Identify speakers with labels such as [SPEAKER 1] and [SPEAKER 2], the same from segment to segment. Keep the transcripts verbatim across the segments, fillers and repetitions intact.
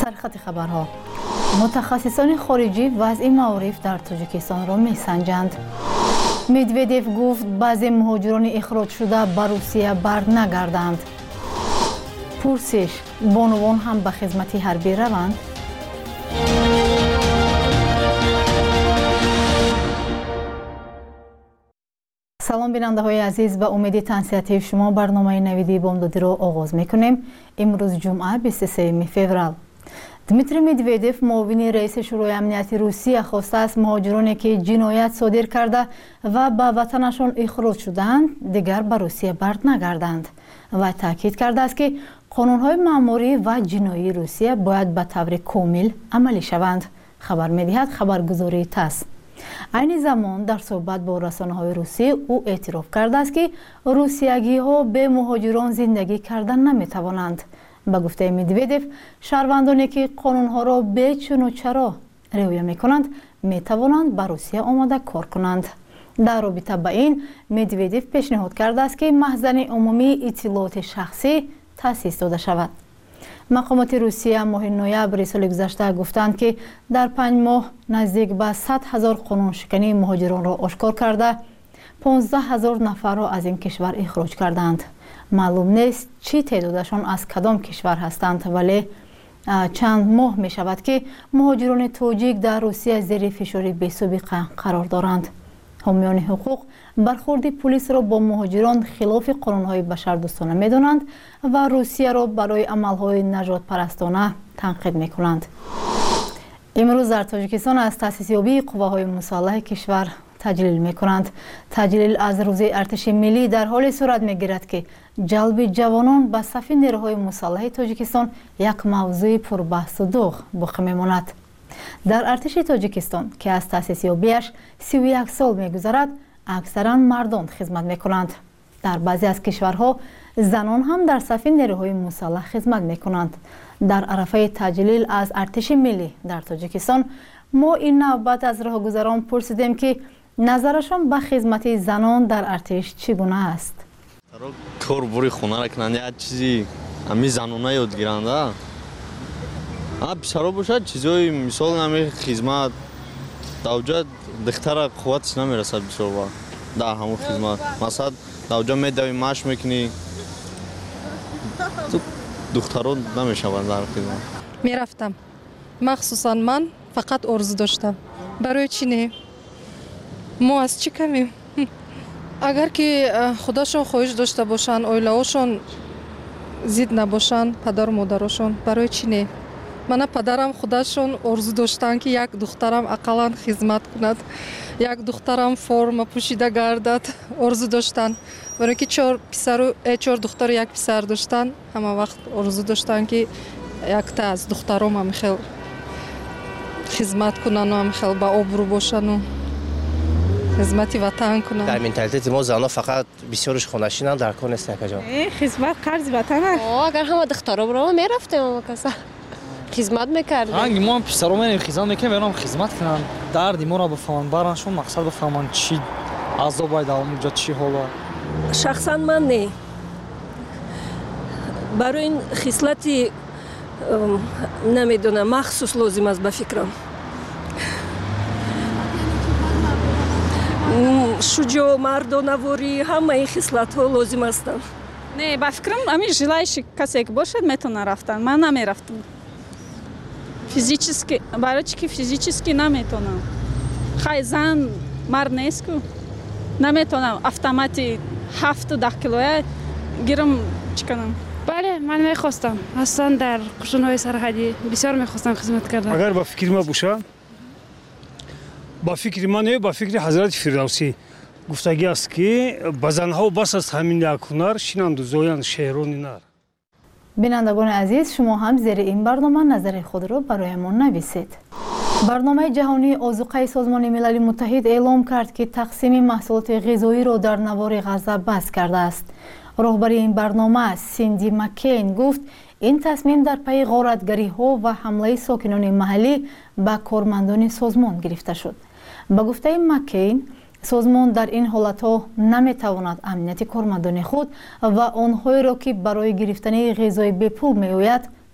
[SPEAKER 1] سرخط خبرها. متخصصان خارجی وضع معارف در تاجیکستان را میسنجند. مدودیف گفت بعضی مهاجران اخراج شده به روسیه برنگردند. پرسش: بانوان هم به خدمت حربی روند؟ سلام بیننده های عزیز، به امید تنصیحاتی شما برنامه نویدی بامدادی را آغاز میکنیم. امروز جمعه بیست و سوم فوریه. دمیتری مدودیف معاون رئیس شورای امنیتی روسیه خواسته است مهاجرانی که جنایت صادر کرده و به وطنشان اخراج شدند دیگر به روسیه برنگردند و تاکید کرده است که قانون‌های معماری و جنایی روسیه باید به طور کامل عملی شوند. خبر می‌دهد خبرگزاری تاس. این زمان در صحبت با رسانه‌های روسی او اعتراف کرده است که روسیگی‌ها به مهاجران زندگی کردن نمی‌توانند. به گفته مدودیف، شهروندانی که قانون‌ها را به چون و چرا رعایت می‌کنند می‌توانند به روسیه آمده کار کنند. در رابطه با این، مدودیف پیشنهاد کرده است که مخزن عمومی اطلاعات شخصی تأسیس داده شود. مقامات روسیه ماه نوامبر سال گذشته گفتند که در پنج ماه نزدیک به صد هزار قانون شکنی مهاجران را آشکار کرده، پانزده هزار نفر را از این کشور اخراج کردند. معلوم نیست چی تعدادشان از کدام کشور هستند، ولی چند ماه می شود که مهاجران تاجیک در روسیه زیر فشار بی‌سابقه قرار دارند. حامیان حقوق برخورد پلیس را با مهاجران خلاف قانون‌های بشردوستانه می‌دانند و روسیه را برای عمل‌های نجات پرستانه تنقید می‌کنند. امروز در تاجیکستان از تأسیس یابی قواهای مسلح کشور تجلیل می‌کنند. تجلیل از روز ارتش ملی در حال صورت می‌گیرد که جلب جوانان به صف نیروهای مسلح تاجیکستان یک موضوع پربحث و داغ باقی می‌ماند. در ارتش تاجیکستان که از تأسیس یابیش سی و یک سال می‌گذرد، اکثرا مردان خدمت می‌کنند. در بعضی از کشورها زنان هم در صف نیروهای مسلح خدمت می‌کنند. در عرفه تجلیل از ارتش ملی در تاجیکستان ما این نوبت از راهگذران پرسیدیم که نظرشان به خدمت زنان در ارتش چگونه است.
[SPEAKER 2] کار بوری خونه را کنند یک چیزی امی زنانه یاد گیرند. اب سرا باشد چیزای مثال نمی خدمت دوجا دختر قوتش نمیرسد بسیار با در همون خدمت. مثلا دوجا میدوی ماش میکنی دختران نمیشوند در خدمت.
[SPEAKER 3] میرفتم مخصوصا من فقط آرزو داشتم. برای چی نه؟ ما از چی کمیم؟ اگر که خودشون خواهش داشته باشن، اویلهاشون زید نباشن، پدر و مادرشون، برای چی نه؟ من پدرم خودشون آرزو داشتن که یک دخترم اقلا خدمت کند، یک دخترم فرم پوشیده گردد، آرزو داشتن. برای که چهار پسر و چهار دختر و یک پسر داشتن، همه وقت آرزو داشتن که یک تا از دخترام هم خیلی خدمت کنن و هم خیلی با آبرو باشن و خدمت وطن کنن.
[SPEAKER 4] در منتالیته ما زنها فقط بسیارش خونشینن، در کار نیست یک جا.
[SPEAKER 5] خدمت قرض وطن است.
[SPEAKER 6] اگر همه دخترام رو میرفتیم ما کسا خدمت میکردیم.
[SPEAKER 7] هنگ ما پسرام میریم خدمت میکنیم، برام خدمت کنن، درد ما را بفهمن، براشون مقصد بفهمن چی عذاب باید اونجا چی حالا.
[SPEAKER 8] شخصا من نه، برای این خصلتی نمیدونم مخصوص لازم است به فکرم. شجاع، مردانه‌واری، همه این خصلت ها لازم هستند.
[SPEAKER 5] نه به فکرم همین ژلایش کسی که باشد میتونه رفتن. من نمیرفتم فیزیکی، برای چی که فیزیکی نمیتونم. خیلی زن مرد نیست که نمیتونم اتوماتی هفت و ده کیلویه گیرم چکنم.
[SPEAKER 9] بله من میخواستم اصلا در قشون‌های سرحدی بسیار میخواستم خدمت کردم.
[SPEAKER 10] اگر با فکر ما باشه، با فکر ما نه، با فکر حضرت فردوسی گفتگی است که به زنها بس از همین یک هنر شینند و زویند شهران نر.
[SPEAKER 1] بینندگان عزیز، شما هم زیر این برنامه نظر خود را برایمان نویسید. برنامه جهانی آذوقه سازمان ملل متحد اعلام کرد که تقسیم محصولات غذایی را در نوار غزه بس کرده است. راهبر این برنامه سیندی مکین گفت این تصمیم در پی غارتگری ها و حمله ساکنان محلی به کارمندان سازمان گرفته شد. به گفته مکین، سازمان در این حالتها نمیتواند امنیت کارمندان خود و آنهایی را که برای گرفتن غذای به پول میآید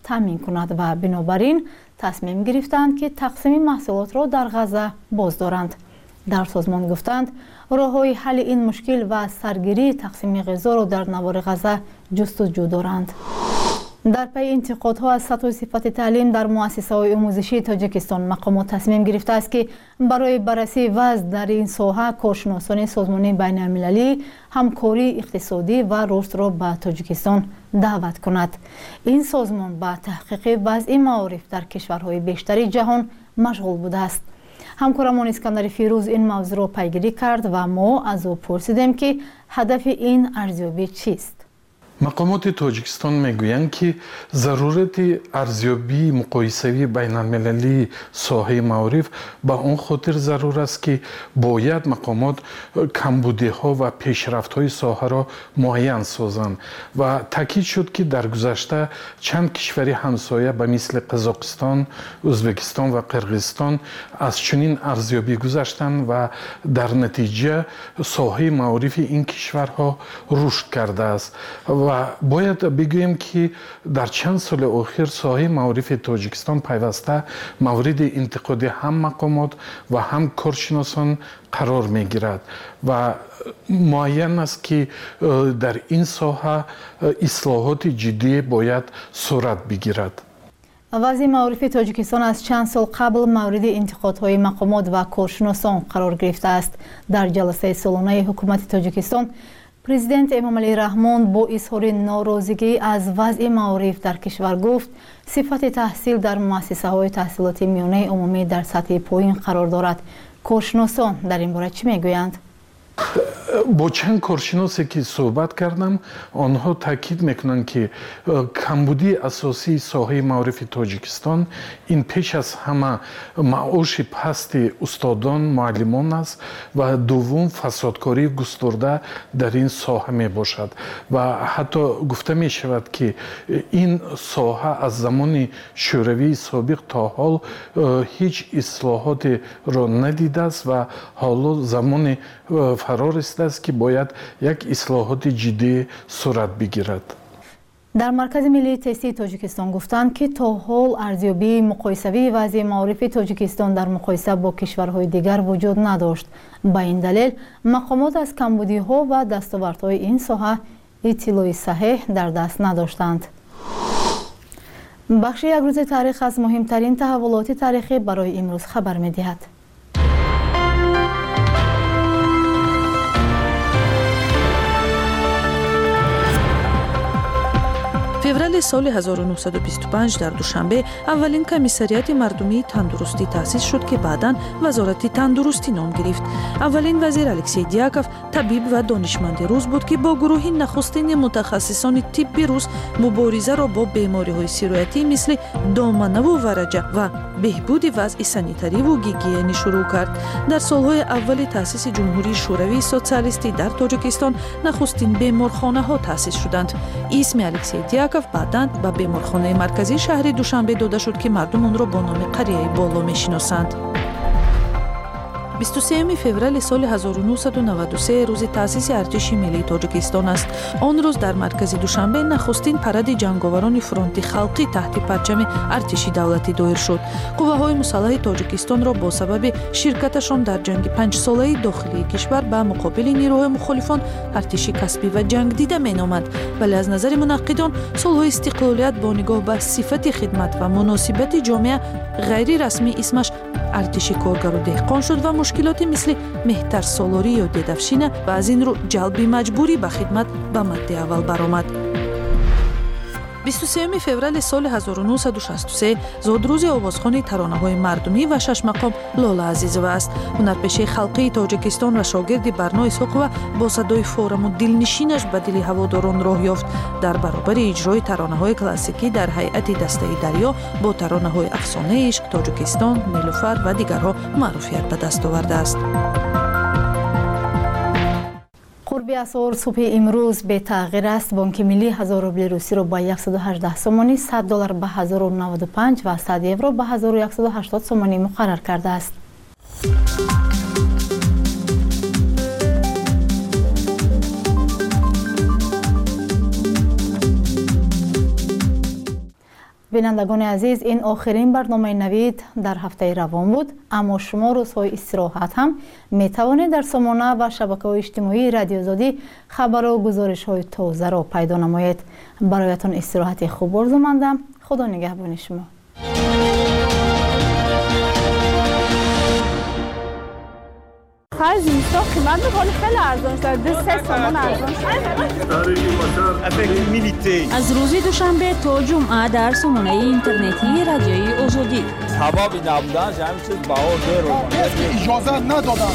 [SPEAKER 1] تامین کند و بنابراین تصمیم گرفتند که تقسیم محصولات را در غزه باز دارند. در سازمان گفتند راه‌های حل این مشکل و سرگیری تقسیم غذا را در نوار غزه جستجو دارند. در پی انتقادها از سطح و صفت تعلیم در مؤسسه‌های آموزشی تاجیکستان، مقامات تصمیم گرفته است که برای بررسی وضع در این ساحه کارشناسان سازمان بین‌المللی همکاری اقتصادی و رشد را به تاجیکستان دعوت کند. این سازمان به تحقیق وضع معارف در کشورهای بیشتر جهان مشغول بوده است. همکارمان اسکندر فیروز این موضوع را پیگیری کرد و ما از او پرسیدیم که هدف این ارزیابی چیست.
[SPEAKER 11] مقامات تاجیکستان میگویند که ضرورت ارزیابی مقایسوی بین المللی ساحه معارف به اون خاطر ضرور است که باید مقامات کمبودی ها و پیشرفت های ساحه را معین سازند و تاکید شد که در گذشته چند کشوری همسایه به مثل قزاقستان، ازبکستان و قرقیزستان از چنین ارزیابی گذشتند و در نتیجه ساحه معارف این کشورها رشد کرده است و باید بگوییم که در چند سال اخیر ساحه معارف تاجیکستان پیوسته مورد انتقاد هم مقامات و هم کارشناسان قرار می گیرد و معین است که در این ساحه اصلاحات جدی باید صورت بگیرد.
[SPEAKER 1] وضع معارف تاجیکستان از چند سال قبل مورد انتقادهای مقامات و کارشناسان قرار گرفته است. در جلسه سالانه حکومت تاجیکستان، پرزیدنت امامعلی رحمان با اظهار ناراضگی از وضع معارف در کشور گفت صفت تحصیل در مؤسسه‌های تحصیلات میانه عمومی در سطح پایین قرار دارد. کارشناسان در این باره چی میگویند؟
[SPEAKER 11] با چند کارشناسی که صحبت کردم آنها تاکید میکنند که کمبودی اساسی ساحه معارف تاجیکستان این پیش از همه معاش پست استادان معلمان است و دوم فسادکاری گسترده در این ساحه می باشد و حتی گفته می شود که این ساحه از زمان شوروی سابق تا حال هیچ اصلاحات را ندیده است و حالا زمان فرار است که باید یک اصلاحات جدی صورت بگیرد.
[SPEAKER 1] در مرکز ملی تستی تاجیکستان گفتند که تا حال ارزیابی مقایسوی وضع معارف تاجیکستان در مقایسه با کشورهای دیگر وجود نداشت. با این دلیل مقامات از کمبودی ها و دستاوردهای این ساحه اطلاع صحیح در دست نداشتند. بخش یک روز تاریخ از مهمترین تحولات تاریخی برای امروز خبر می‌دهد.
[SPEAKER 12] فеврали соли ҳазору нуҳсаду бисту панҷ дар душанбе аввалин комиссарияти мардумии тандурустӣ таъсис шуд ки баъдан вазорати тандурустӣ ном гирифт. аввалин вазир Алексей Дьяков табиб ва донишманди рус буд ки бо гурӯҳи нахустини мутахассисони тибби рус муборизаро бо бемориҳои сироятӣ мисли доманаву вараҷа ва беҳбуди вазъи санитариву гигиенӣ шурӯъ кард. дар солҳои аввали таъсиси ҷумҳурии шӯравии социалистӣ дар тоҷикистон нахустин беморхонаҳо таъсис шуданд. исми Алексей Дьяков баъдан ба беморхонаи марказии шаҳри Душанбе дода шуд ки мардум онро бо номи қарияи боло мешиносанд. бисту сеюми феврали соли ҳазору нуҳсаду наваду се рӯзи таъсиси артиши миллии тоҷикистон аст. он рӯз дар маркази Душанбе нахустин паради ҷанговарони фронти халқӣ таҳти парчами артиши давлатӣ доир шуд. қувваҳои мусаллаҳи тоҷикистонро бо сабаби ширкаташон дар ҷанги панҷсолаи дохилии кишвар ба муқобили нирӯҳои мухолифон артиши касбӣ ва ҷангдида меноманд, вале аз назари мунаққидон солҳои истиқлолият бо нигоҳ ба сифати хидмат ва муносибати ҷомеа ғайрирасмӣ исмаш артиши коргару деҳқон шуд ва мушкилоти мисли меҳтарсолорӣ ё дедавшина ва аз ин рӯ ҷалби маҷбурӣ ба хидмат ба мадди аввал баромад. бисту сеюми феврали соли ҳазору нуҳсаду шасту се зодрӯзи овозхони таронаҳои мардумӣ ва шашмақом Лола Азизова аст. ҳунарпеши халқии Тоҷикистон ва шогирди Барно Исоқова бо садои фораму дилнишинаш ба дили ҳаводорон роҳ ёфт. дар баробари иҷрои таронаҳои классикӣ дар ҳайати Дастаи дарё бо таронаҳои Афсонаи ишқ, Тоҷикистон, Нилуфар ва дигарҳо маъруфият ба даст овардааст.
[SPEAKER 1] قرب اسعار صبح امروز به تغییر است. بانک ملی هزار روبل روسی رو با صد و هجده سومانی، صد دلار به هزار و نود و پنج و صد یورو به هزار و صد و هشتاد سومانی مقرر کرده است. بینندگان عزیز، این آخرین برنامه نوید در هفته روان بود، اما شما روزهای استراحت هم می توانید در سامانه و شبکه‌های اجتماعی رادیو آزادی خبر و گزارش‌های تازه را پیدا نمایید. برایتان استراحت خوب آرزو مندم. خدا نگهبان شما.
[SPEAKER 13] خرج زمستان قیمت می‌کنه خیلی ارزان شده. دو سه تومان ارزان شده.
[SPEAKER 14] از روز دوشنبه تا جمعه در سامانه اینترنتی رادیوی آزادی.
[SPEAKER 15] سبب نبودن همین چیز بهار داره.
[SPEAKER 16] اجازه ندادن.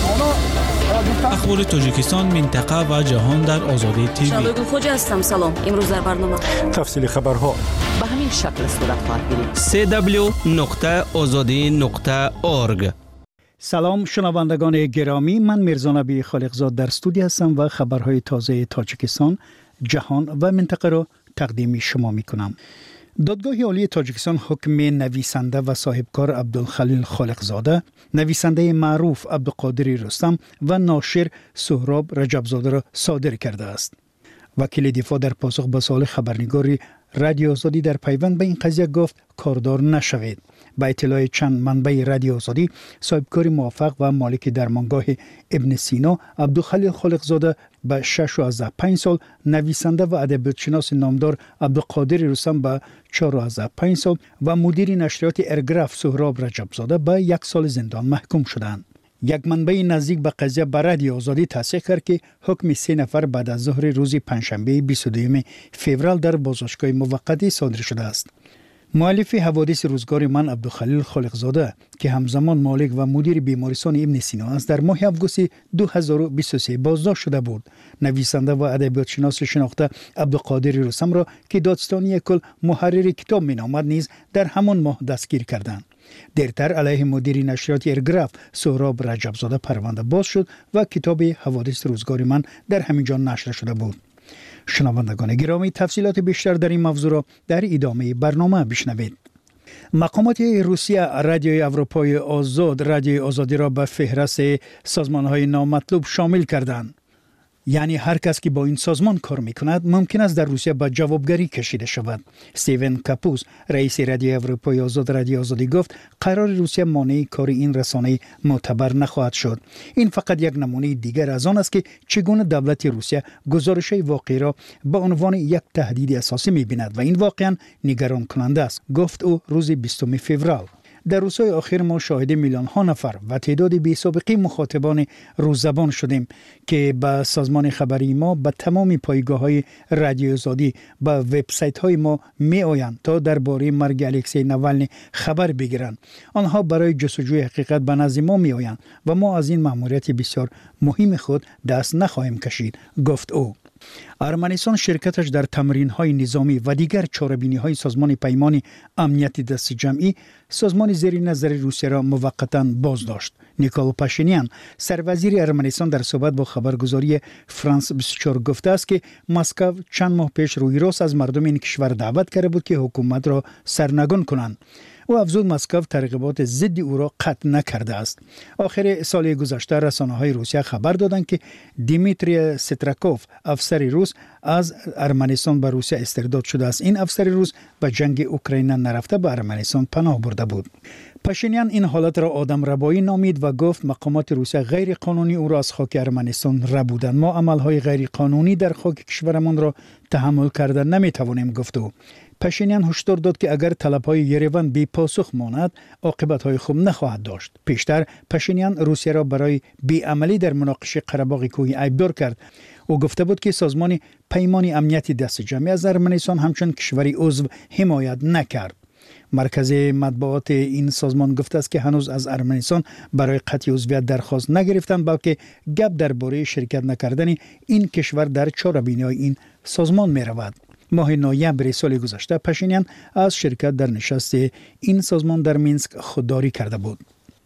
[SPEAKER 17] اخبار تاجیکستان، منطقه و جهان در آزادی تیوی.
[SPEAKER 18] شادو خوج هستم. سلام. امروز در برنامه
[SPEAKER 16] تفصیل خبرها
[SPEAKER 18] به همین شکل صورت خواهد گرفت.
[SPEAKER 17] سه دبلیو نقطه آزادی نقطه اورگ.
[SPEAKER 19] سلام شنوندگان گرامی، من میرزا نبی خالقزاد در استودیو هستم و خبرهای تازه تاجیکستان، جهان و منطقه را تقدیم شما می کنم. دادگاه عالی تاجیکستان حکم نویسنده و صاحبکار عبدالخلیل خالقزاده، نویسنده معروف عبدالقادر رستم و ناشر سهراب رجبزاده را صادر کرده است. وکیل دفاع در پاسخ به سوال خبرنگار رادیو آزادی در پیوند به این قضیه گفت کاردار نشوید. با اطلاع چند منبع رادیو آزادی، صاحبکار موفق و مالک درمانگاه ابن سینا عبدالخلیل خالقزاده به شش و پنج سال، نویسنده و ادبیاتشناس نامدار عبدالقادر رستم به چهار و پنج سال و مدیر نشریات ارگراف سهراب رجبزاده به یک سال زندان محکوم شدند. یک منبع نزدیک به قضیه به رادیو آزادی تصدیق کرد که حکم سه نفر بعد از ظهر روز پنجشنبه بیست و دوم فوریه در بازداشتگاه موقتی صادر شده است. مؤلف حوادث روزگار من عبدالخلیل خالقزاده که همزمان مالک و مدیر بیمارستان ابن سینا است، در ماه آگوست دو هزار و بیست و سه بازداشت شده بود. نویسنده و ادبیات شناس شناخته عبدالقادر رستم را که دادستانی کل محرر کتاب مینامد نیز در همان ماه دستگیر کردند. دیرتر علیه مدیر نشریات ارگراف سهراب رجبزاده پرونده باز شد و کتاب حوادث روزگار من در همینجا نشر شده بود. شنوندگان گرامی، تفصیلات بیشتر در این موضوع را در ادامه برنامه بشنوید. مقامات روسیه رادیوی اروپای آزاد رادیوی آزادی را به فهرست سازمان‌های نامطلوب شامل کردند. یعنی هر کس که با این سازمان کار میکند ممکن است در روسیه به جوابگری کشیده شود. استیون کاپوس، رئیس رادیوی اروپای آزاد رادیو آزادی گفت قرار روسیه مانع کار این رسانه معتبر نخواهد شد. این فقط یک نمونه دیگر از آن است که چگونه دولت روسیه گزارش واقعی را به عنوان یک تهدید اساسی میبیند و این واقعا نگران کننده است، گفت او روز بیستم فوریه. در روزهای آخر ما شاهد میلیون ها نفر و تعداد بی سابقه مخاطبان روززبان شدیم که به سازمان خبری ما، به تمام پایگاه های رادیو آزادی، به وبسایت های ما می آیند تا درباره مرگ الکسی ناوالنی خبر بگیرند. آنها برای جستجوی حقیقت به نزد ما می آیند و ما از این مأموریت بسیار مهم خود دست نخواهیم کشید، گفت او. ارمنستان شرکتش در تمرین‌های نظامی و دیگر چاره‌بینی‌های سازمان پیمان امنیت دست جمعی، سازمان زیر نظر روسیه را موقتاً بازداشت. نیکول پاشینیان، سروزیر ارمنستان، در صحبت با خبرگزاری فرانس بیست و چهار گفته است که مسکو چند ماه پیش روی راست از مردم این کشور دعوت کرده بود که حکومت را سرنگون کنند. او افزود مسکو ترغیبات ضد او را قطع نکرده است. آخر سال گذشته رسانه‌های روسیه خبر دادند که دیمیتری استراکوف، افسر روس، از ارمنستان به روسیه استرداد شده است. این افسر روس به جنگ اوکراین نرفته به ارمنستان پناه برده بود. پاشینیان این حالت را آدم ربایی نامید و گفت مقامات روسیه غیر قانونی او را از خاک ارمنستان ربودند. ما عملهای غیر قانونی در خاک کشورمان را تحمل کردن نمیتوانیم، گفت او. پاشینیان هشدار داد که اگر طلب‌های یریون بی پاسخ ماند، عاقبت‌های خوب نخواهد داشت. پیشتر پاشینیان روسیه را برای بی‌عملی در مناقشه قره‌باغ کوهی عیبدار کرد. او گفته بود که سازمان پیمان امنیت دست جمعی از ارمنستان همچون کشوری عضو حمایت نکرد. مرکز مطبوعات این سازمان گفته است که هنوز از ارمنستان برای قطع عضویت درخواست نگرفتند، بلکه گپ درباره شرکت نکردن این کشور در چاره‌بینی‌های این سازمان می‌رود. ماه نوامبر سال گذشته پاشینیان از شرکت در نشست این سازمان در مینسک خودداری کرده بود.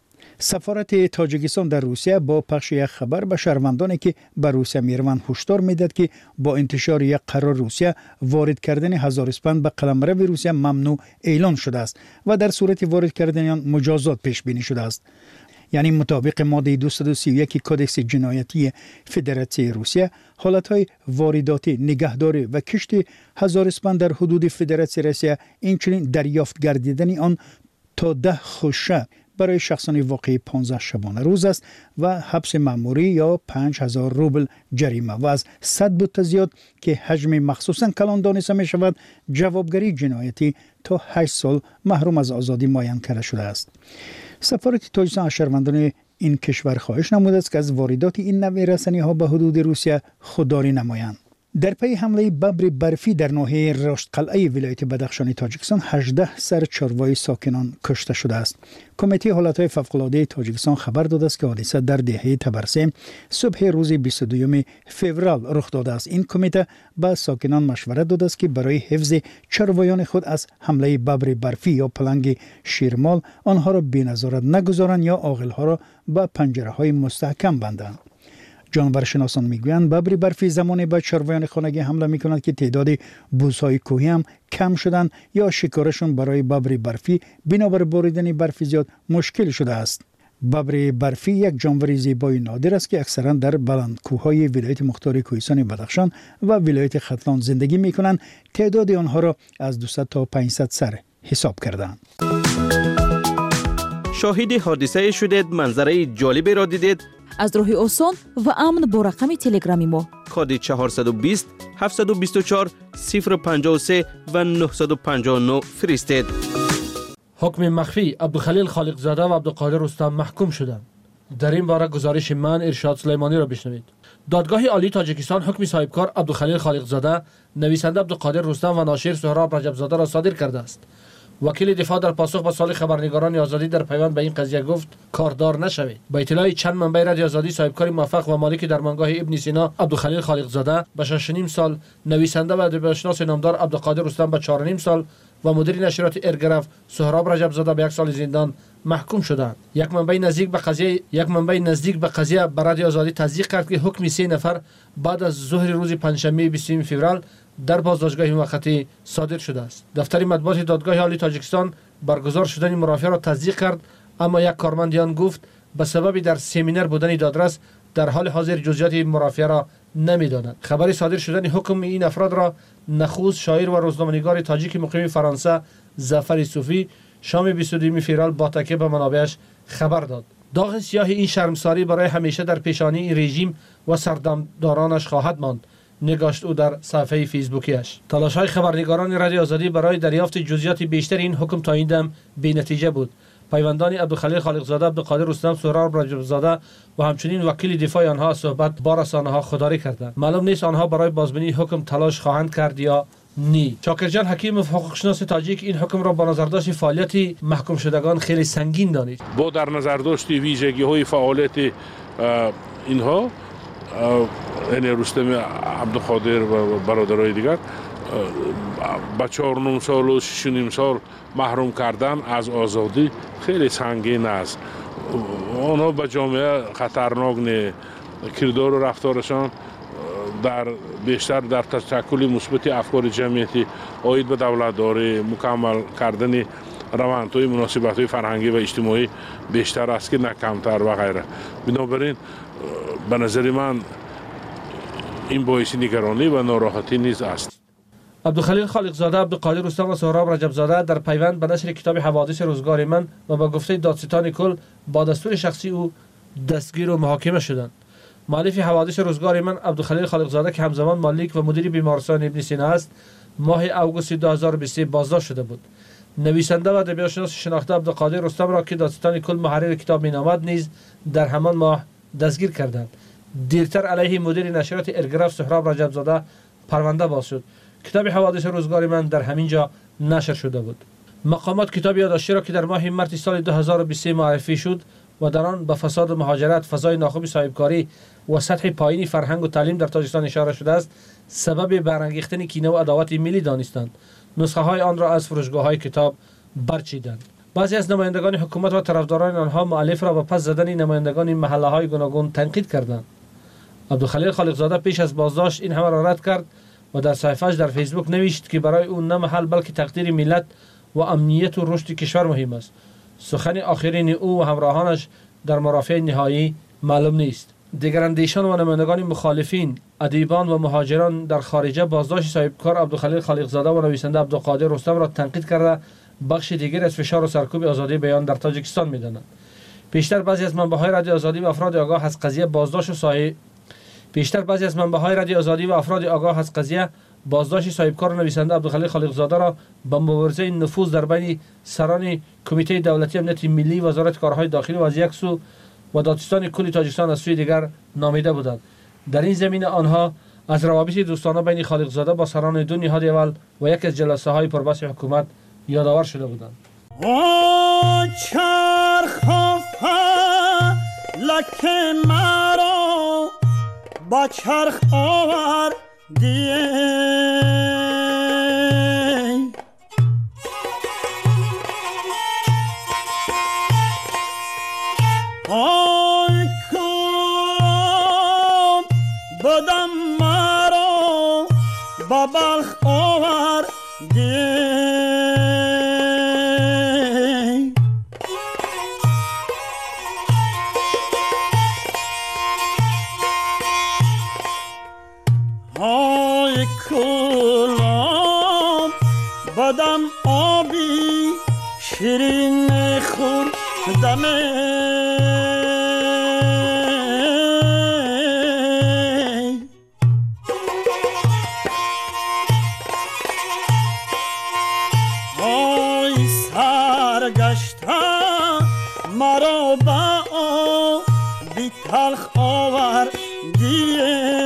[SPEAKER 19] سفارت تاجیکستان در روسیه با پخش یک خبر به شهروندانی که به روسیه میروند هشدار میداد که با انتشار یک قرار روسیه وارد کردن هزار اسپند به قلمرو روسیه ممنوع اعلان شده است و در صورت وارد کردن آن مجازات پیش بینی شده است. یعنی مطابق ماده دویست و سی و یک کدکس جنایتی فدراسیون روسیه حالتهای وارداتی، نگهداری و کشت هزار اسپند در حدود فدراسیون روسیه اینچنین دریافت گردیدن آن تا ده خوشه برای شخصان واقعی پانزده شبانه روز است و حبس مأموری یا پنج هزار روبل جریمه و از صد بوته زیاد که حجم مخصوصا کلان دانسته می شود جوابگری جنایتی تا هشت سال محروم از آزادی معین کرده شده است. سفارت تاجیکستان از شهروندان این کشور خواهش نموده است که از واردات این نوع رسانه‌ای ها به حدود روسیه خودداری نمایند. در پی حمله ببر برفی در ناحیه رشت قلعه ولایت بدخشان تاجیکستان هجده سر چاروای ساکنان کشته شده است. کمیته حالتهای فوق‌العاده تاجیکستان خبر داده است که حادثه در دهه تبرسه صبح روز بیست و دوم فوریه رخ داده است. این کمیته به ساکنان مشورت داده است که برای حفظ چاروایان خود از حمله ببر برفی یا پلنگ شیرمال آنها را بی‌نظارت نگذارند یا عاقل‌ها را به پنجره‌های مستحکم بندند. جانورشناسان میگویند ببر برفی زمانی به چاروایان خانگی حمله میکند که تعداد بوس‌های کوهی هم کم شدن یا شکارشون برای ببر برفی بنابر باریدن برف زیاد مشکل شده است. ببر برفی یک جانور زیبای نادر است که اکثرا در بلند کوههای ولایت مختار کوهستان بدخشان و ولایت ختلان زندگی میکنند. تعداد آنها را از دویست تا پانصد سر حساب کردند.
[SPEAKER 20] شاهد حادثه شدید، منظره جالبی را دیدید.
[SPEAKER 12] از راه آسان و امن با رقم تلگرامی ما
[SPEAKER 20] کد چهارصد و بیست هفتصد و بیست و چهار صفر پنجاه و سه و نهصد و پنجاه و نه فرستید.
[SPEAKER 21] حکم مخفی عبدالخلیل خالقزاده و عبدالقادر رستم محکوم شدند. در این باره گزارش من ارشاد سلیمانی را بشنوید. دادگاه عالی تاجیکستان حکم صاحبکار عبدالخلیل خالقزاده، نویسنده عبدالقادر رستم و ناشر سهراب رجبزاده را صادر کرده است. وکیل دفاع در پاسخ به سوال خبرنگاران آزادی در پیوند به این قضیه گفت کاردار نشوید. با اطلاع چند منبع رادیو آزادی، صاحبکار موفق و مالک درمانگاه ابن سینا عبدالخلیل خالقزاده به شش و نیم سال، نویسنده و ادبیاتشناس نامدار عبدالقادر رستم به چهار و نیم سال و مدیر نشریات ارگرف سهراب رجبزاده به یک سال زندان محکوم شدند. یک منبع نزدیک به قضیه یک منبع نزدیک به قضیه به رادیو آزادی تصدیق کرد که حکم سه نفر بعد از ظهر روز پنجشنبه بیستم فوریه در بازداشتگاه موقتی صادر شده است. دفتر مطبوعات دادگاه عالی تاجیکستان برگزار شدن مرافعه را تصدیق کرد، اما یک کارمند آن گفت به سبب در سمینار بودن دادرس در حال حاضر جزئیات مرافعه را نمی‌داند. خبر صادر شدن حکم این افراد را نخست شاعر و روزنامه‌نگار تاجیک مقیم فرانسه ظفر صوفی شام بیست و دوم فوریه با تکیه به منابعش خبر داد. داغ سیاه این شرمساری برای همیشه در پیشانی رژیم و سردمدارانش خواهد ماند، نگاشت او در صفحه فیسبوکیش. تلاش‌های خبرنگاران رادیو آزادی برای دریافت جزئیات بیشتر این حکم تا این دم بی‌نتیجه بود. پیوندان عبدالخلیل خالقزاده، عبدالقادر رستم، سهراب رجبزاده و همچنین وکیل دفاع آنها صحبت با رسانه‌ها خودداری کردند. معلوم نیست آنها برای بازبینی حکم تلاش خواهند کرد یا نی. شاکرجان حکیم حقوقشناس تاجیک این حکم را با نظرداشت فعالیت محکوم شدگان خیلی سنگین دانست.
[SPEAKER 22] با در نظرداشت ویژگی‌های فعالیت اینها یعنی رستم، عبدالقادر و برادرای دیگر با چهار و نیم سال و شش و نیم سال محروم کردن از آزادی خیلی سنگین است. آنها به جامعه خطرناک نه. کردار و رفتارشان در بیشتر در تشکل مثبت افکار جمعیتی عاید به دولتداری، مکمل کردن روندهای مناسبت‌های فرهنگی و اجتماعی بیشتر است که نه کمتر و غیره. بنابراین به نظر من این باعث نگرانی و ناراحتی نیز است.
[SPEAKER 21] عبدالخلیل خالقزاده، عبدالقادر رستم و سهراب رجبزاده در پیوند به نشر کتاب حوادث روزگار من و با گفته دادستان کل با دستور شخصی او دستگیر و محاکمه شدند. مؤلف حوادث روزگار من عبدالخلیل خالقزاده که همزمان مالک و مدیر بیمارستان ابن سینا است، ماه اوگوست دو هزار و بیست بازداشت شده بود. نویسنده و ادبیاتشناس شناخته عبدالقادر رستم را که دادستان کل محرر کتاب مینامد نیز در همان ماه دستگیر کردند. دیرتر علیه مدیر نشریات ارگرف سهراب رجبزاده پرونده باز شد. کتاب حوادث روزگار من در همین جا نشر شده بود. مقامات کتاب یادداشتی را که در ماه مارس سال دو هزار و بیست معرفی شد و در آن به فساد و مهاجرت، فضای ناخوب صاحبکاری و سطح پایینی فرهنگ و تعلیم در تاجیکستان اشاره شده است، سبب برانگیختن کینه و عداوت ملی دانستند. نسخه های آن را از فروشگاه های کتاب برچیدند. بعضی از نمایندگان حکومت و طرفداران آنها مؤلف را به پس زدن نمایندگان محله های گوناگون تنقید کردند. عبدالخلیل خالقزاده پیش از بازداشت این همه را رد کرد و در صفحه‌اش در فیسبوک نوشت که برای او نه محل بلکه تقدیر ملت و امنیت و رشد کشور مهم است. سخن آخرین او و همراهانش در مرافع نهایی معلوم نیست. دیگر اندیشان و نمایندگان مخالفین، ادیبان و مهاجران در خارجه بازداشت صاحبکار عبدالخلیل خالقزاده و نویسنده عبدالقادر رستم را تنقید کرده بخش دیگر از فشار و سرکوب آزادی بیان در تاجیکستان می‌دانند. بیشتر بعضی از منبع‌های رادیو آزادی و افراد آگاه از قضیه بازداشت و صاحب بیشتر بعضی از منبع‌های رادیو آزادی و افراد آگاه از قضیه بازداشت صاحبکار و نویسنده عبدالخلیل خالقزاده را با مبارزه نفوذ در بین سران کمیته دولتی امنیت ملی، وزارت کارهای داخلی و از یک سو و دادستان کل تاجیکستان از سوی دیگر نامیده بودند. در این زمینه آنها از روابط دوستانه بین خالقزاده با سران دو نهاد اول و یک از جلسه های پربحث حکومت یادآور شده بودند.
[SPEAKER 2] لک مرا با چرخ آور دیه آی کام بدم مرا با بلخ آور دیه آی کلام بدم آبی شیرین خوردمه آی سرگشته مرا با آبی تلخ آوردیه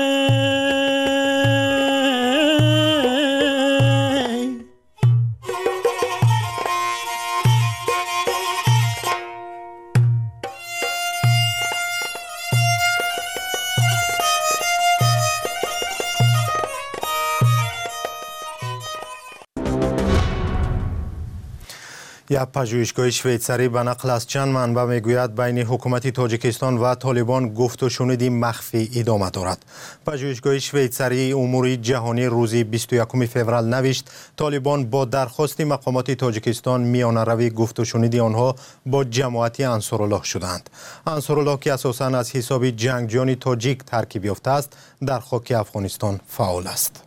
[SPEAKER 3] یک پژوهشگاه شویتزری به نقل از چند منبع میگوید بین حکومت تاجیکستان و طالبان گفت و شنودی مخفی ادامه دارد. پژوهشگاه شویتزری امور جهانی روز بیست و یکم فوریه نوشت طالبان با درخواست مقامات تاجیکستان میانه روی گفت و شنودی آنها با جماعت انصارالله شدند. انصارالله که اساساً از حساب جنگجویان تاجیک ترکیب یافته است در خاک افغانستان فعال است.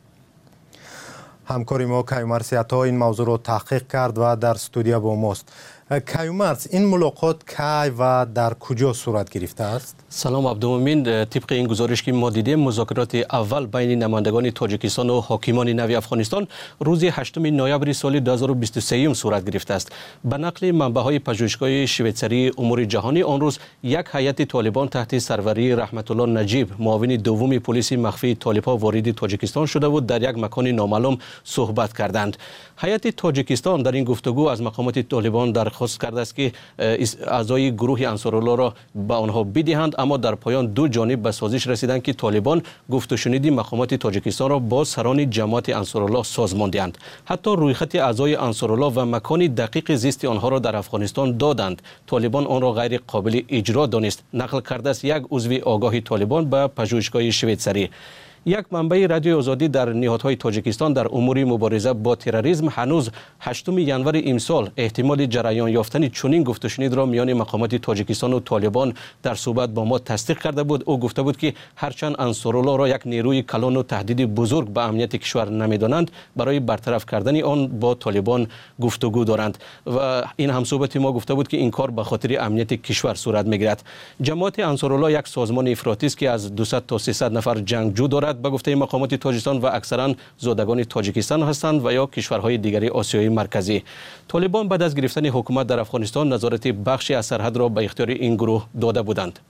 [SPEAKER 3] همکاری ما کیومرث عطا این موضوع را تحقیق کرد و در استودیو با ماست. کیومرث، این ملاقات کی و در کجا صورت گرفته است؟
[SPEAKER 20] سلام عبدالمؤمن، طبق این گزارش که ما دیدیم مذاکرات اول بین نمایندگان تاجیکستان و حاکمان نوی افغانستان روز هشتم نوامبر سال دو هزار و بیست و سه صورت گرفته است. به نقل منبع‌های پژوهشگاه شویتزری امور جهانی آن روز یک هیئت طالبان تحت سروری رحمت الله نجیب معاون دوم پلیس مخفی طالب‌ها وارد تاجیکستان شده و در یک مکان نامعلوم صحبت کردند. هیئت تاجیکستان در این گفتگو از مقامات طالبان درخواست کرده است که اعضای گروه انصارالله را به آنها بدهند، اما در پایان دو جانب به سازش رسیدند که طالبان گفت و شنودی مقامات تاجیکستان را با سران جماعت انصارالله سازماندند. حتی رویخط اعضای انصارالله و مکان دقیق زیست آنها را در افغانستان دادند. طالبان آن را غیر قابل اجرا دانست، نقل کرده است یک عضو آگاه طالبان به پژوهشگاه شویتزری. یک منبع رادیو آزادی در نهادهای تاجیکستان در امور مبارزه با تروریسم هنوز هشتم ژانویه امسال احتمال جریان یافتن چنین گفت و شنود را میان مقامات تاجیکستان و طالبان در صحبت با ما تصدیق کرده بود. او گفته بود که هرچند انصارالله را یک نیروی کلان و تهدید بزرگ به امنیت کشور نمیدانند، برای برطرف کردن آن با طالبان گفتگو دارند و این همصحبت ما گفته بود که این کار به خاطر امنیت کشور صورت میگیرد. جماعت انصارالله یک سازمان افراطی است که از دویست تا سیصد نفر جنگجو دارد. به گفته مقامات تاجیکستان و اکثرا زادگان تاجیکستان هستند و یا کشورهای دیگری آسیای مرکزی. طالبان بعد از گرفتن حکومت در افغانستان نظارت بخشی از سرحد را به اختیار این گروه داده بودند.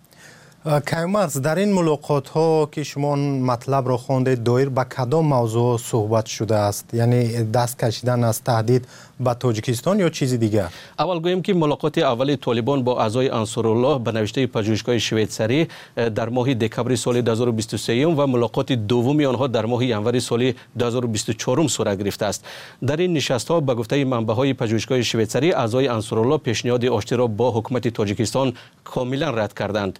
[SPEAKER 3] کیومرث، در این ملاقات ها که شما مطلب را خواندید دایر به کدام موضوع صحبت شده است؟ یعنی دست کشیدن از تهدید به تاجیکستان یا چیزی دیگر؟
[SPEAKER 20] اول گویم که ملاقات اول طالبان با اعضای انصارالله به نوشته پژوهشگاه شویتزری در ماه دکمبر سال دو هزار و بیست و سه و ملاقات دومی آنها در ماه ژانویه سال دو هزار و بیست و چهار صورت گرفته است. در این نشست ها به گفته منبع های پژوهشگاه شویتزری اعضای انصارالله پیشنهاد آشتی را با حکومت تاجیکستان کاملا رد کردند.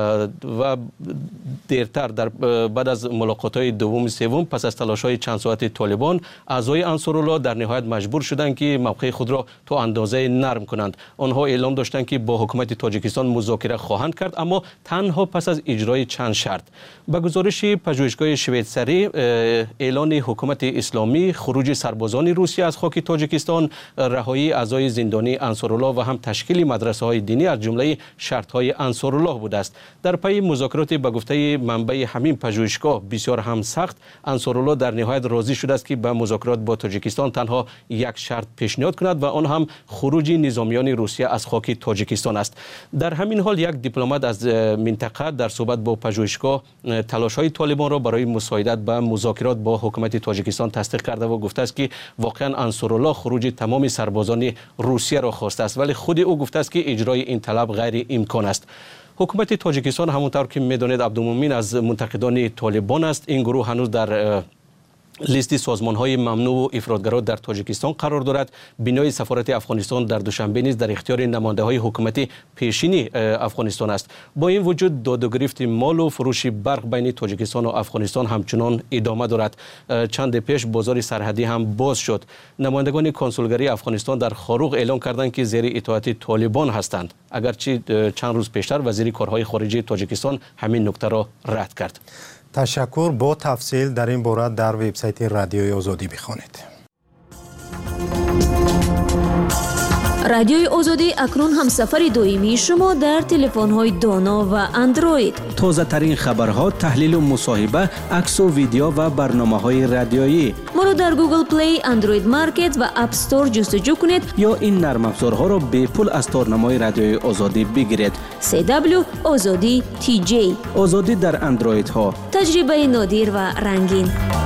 [SPEAKER 20] و دیرتر در بعد از ملاقات‌های دوم سوم پس از تلاش‌های چند ساعتی طالبان، اعضای انصارالله در نهایت مجبور شدند که موقع خود را تا اندازه نرم کنند. آنها اعلام داشتند که با حکومت تاجیکستان مذاکره خواهند کرد، اما تنها پس از اجرای چند شرط. به گزارش پژوهشگاه شویتزری، اعلان حکومت اسلامی، خروج سربازان روسیه از خاک تاجیکستان، رهایی اعضای زندانی انصارالله و هم تشکیل مدرسه‌های دینی از جمله شرط‌های انصارالله بوده است. در پی مذاکرات به گفته منبع همین پژوهشگاه بسیار هم سخت، انصارالله در نهایت راضی شده است که به مذاکرات با تاجیکستان تنها یک شرط پیشنهاد کند و آن هم خروج نظامیان روسیه از خاک تاجیکستان است. در همین حال یک دیپلمات از منطقه در صحبت با پژوهشگاه تلاش‌های طالبان را برای مساعدت به مذاکرات با حکومت تاجیکستان تصدیق کرده و گفته است که واقعا انصارالله خروج تمام سربازان روسیه را خواسته است، ولی خود او گفته است که اجرای این طلب غیر امکان است. حکومت تاجیکستان همونطور که میدانید عبدالمومن از منتقدان طالبان است. این گروه هنوز در لیست سازمان‌های ممنوع و افراطگرا در تاجیکستان قرار دارد. بنای سفارت افغانستان در دوشنبه نیز در اختیار نماینده‌های حکومت پیشینی افغانستان است. با این وجود داد و گریفت مال و فروش برق بین تاجیکستان و افغانستان همچنان ادامه دارد. چند پیش بازار سرحدی هم باز شد. نمایندگان کنسولگری افغانستان در خاروق اعلام کردند که زیر اطاعت طالبان هستند، اگرچه چند روز پیشتر وزیر کارهای خارجه تاجیکستان همین نکته را رد کرد.
[SPEAKER 3] تشکر. با تفصیل در این باره در وبسایت رادیوی آزادی بخوانید.
[SPEAKER 4] رادیوی آزادی اکنون هم سفر دویمی شما در تلفن‌های دانا و اندروید.
[SPEAKER 17] تازه ترین خبرها، تحلیل و مصاحبه، عکس و ویدیو و برنامه‌های رادیویی.
[SPEAKER 4] ما را در گوگل پلی، اندروید مارکت و اپ استور جستجو کنید
[SPEAKER 17] یا این نرم افزارها را به پول از تارنمای رادیوی آزادی بگیرید.
[SPEAKER 4] سی دبلیو آزادی تی جی.
[SPEAKER 17] آزادی در اندروید ها.
[SPEAKER 4] تجربه نادر و رنگین.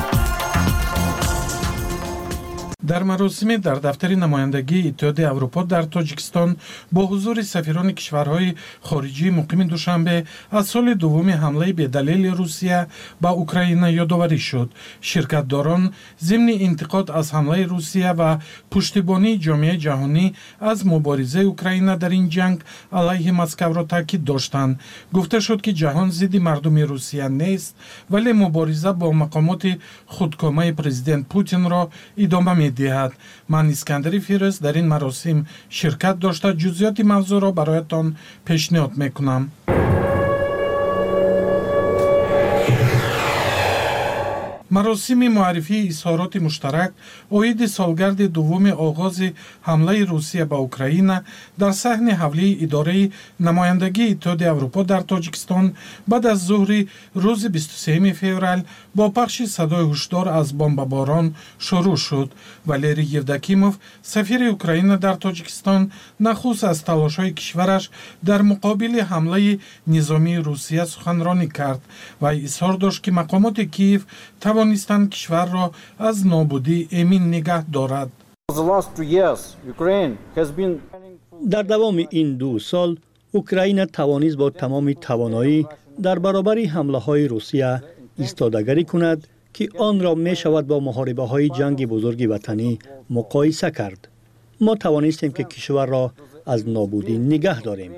[SPEAKER 11] در مراسم در دفتر نمایندگی اتحاد اروپا در تاجیکستان با حضور سفیران کشورهای خارجی مقیم دوشنبه از سال دوم حمله به دلیل روسیه به اوکراین یادآوری شد. شرکتداران ضمن انتقاد از حمله روسیه و پشتیبانی جامعه جهانی از مبارزه اوکراین در این جنگ علیه مسکو را تاکید داشتند. گفته شد که جهان ضد مردم روسیه نیست، ولی مبارزه با مقامات خودکامه پرزیدنت پوتین را ادامه می دهد. من اسکندری فیروز در این مراسم شرکت داشته جزئیات موضوع را برایتان پیشنهاد میکنم. مراسم معرفی اظهارات مشترک عاید سالگرد دوم آغاز حمله روسیه به اوکراین در صحن حولی اداره نمایندگی اتحاد اروپا در تاجیکستان بعد از ظهر روز بیست و سوم فوریه با پخش صدای هشدار از بمباران شروع شد. والری یevdokimov سفیر اوکراین در تاجیکستان نخست از تلاش‌های کشورش در مقابل حمله نظامی روسیه سخنرانی کرد و اظهار داشت که مقامات کیف توانستند کشور را از نابودی امین نگه دارد.
[SPEAKER 19] در دوام این دو سال اوکراین توانست با تمام توانایی در برابر حمله های روسیه ایستادگی کند که آن را می شود با محاربه های جنگ بزرگ وطنی مقایسه کرد. ما توانستیم که کشور را از نابودی نگه داریم.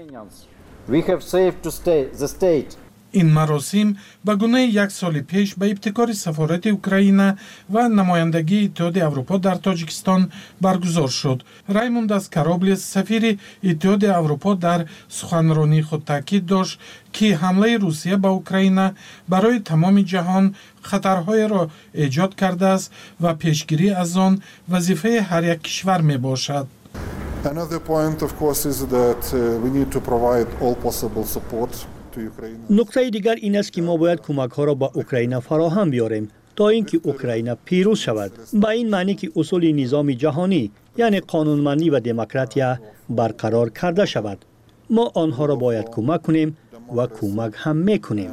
[SPEAKER 11] این مراسم به گونه یک سال پیش به ابتکار سفارت اوکراین و نمایندگی اتحاد اروپا در تاجیکستان برگزار شد. رایموند از کرابلس سفیر اتحاد اروپا در سخنرانی خود تاکید داشت که حمله روسیه به اوکراین برای تمام جهان خطرهای را ایجاد کرده است و پیشگیری از آن وظیفه هر یک کشور می باشد.
[SPEAKER 6] Another point of course is that uh, we need to provide all possible support.
[SPEAKER 19] نکته دیگر این است که ما باید کمک ها را به اوکراین فراهم بیاریم تا اینکه اوکراین پیروز شود. با این معنی که اصول نظام جهانی یعنی قانونمندی و دموکراسی برقرار کرده شود. ما آنها را باید کمک کنیم و کمک هم میکنیم.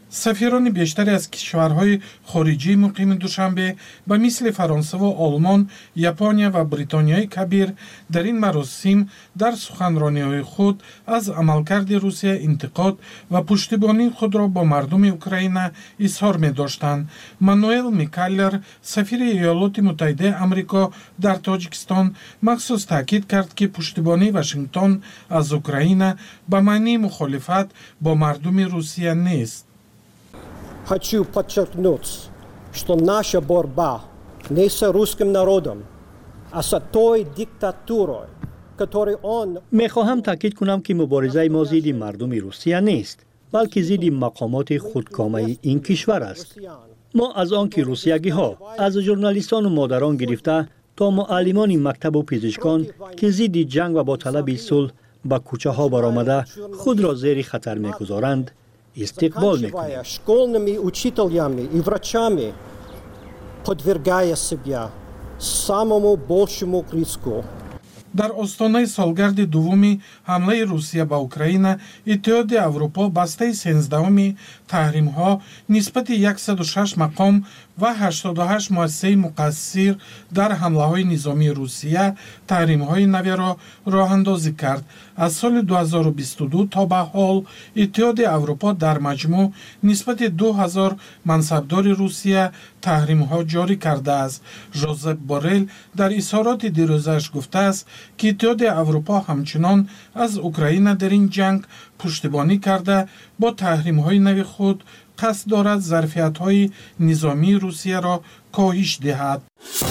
[SPEAKER 11] سفیران بیشتری از کشورهای خارجی مقیم دوشنبه به مثل فرانسه و آلمان، ژاپن و بریتانیای کبیر در این مراسم در سخنرانی‌های خود از عملکرد روسیه انتقاد و پشتیبانی خود را با مردم اوکراین اظهار می‌داشتند. مانوئل میکالر، سفیر ایالات متحده آمریکا در تاجیکستان، مخصوص تاکید کرد که پشتیبانی واشنگتن از اوکراین به معنی مخالفت با مردم روسیه نیست.
[SPEAKER 7] Хочу подчеркнуть, что наша борьба не с русским народом, а с той диктатурой, которой он...
[SPEAKER 19] میخواهم تاکید کنم که مبارزه ما ضد مردم روسیه نیست، بلکه ضد مقامات خودکامه این کشور است. ما از آن که روسیگی ها از ژورنالیستان و مادران گرفته تا معلمان مکتب و پزشکان که ضد جنگ و با طلب صلح به کوچه ها برآمده خود را زیر خطر میگذارند استقبال میکنیم.
[SPEAKER 7] школьными учителями и врачами, подвергая себя самому большому риску.
[SPEAKER 11] در آستانه سالگرد دومی حمله روسیه به اوکراین، اتحاد اروپا بسته سیزدهم تحریم ها نسبت صد و شش مقام و هشتاد و هشت مؤسسه مقصر در حمله های نظامی روسیه تحریم های نوی را راه اندازی کرد. از سال دو هزار و بیست و دو تا به حال اتحاد اروپا در مجموع نسبت دو هزار منصبدار روسیه تحریم ها جاری کرده است. ژوزپ بورل در اظهارات دیروزش گفته است که اتحاد اروپا همچنان از اوکراین در این جنگ پشتیبانی کرده با تحریم های نوی خود قصد دارد ظرفیت های نظامی روسیه را کاهش دهد.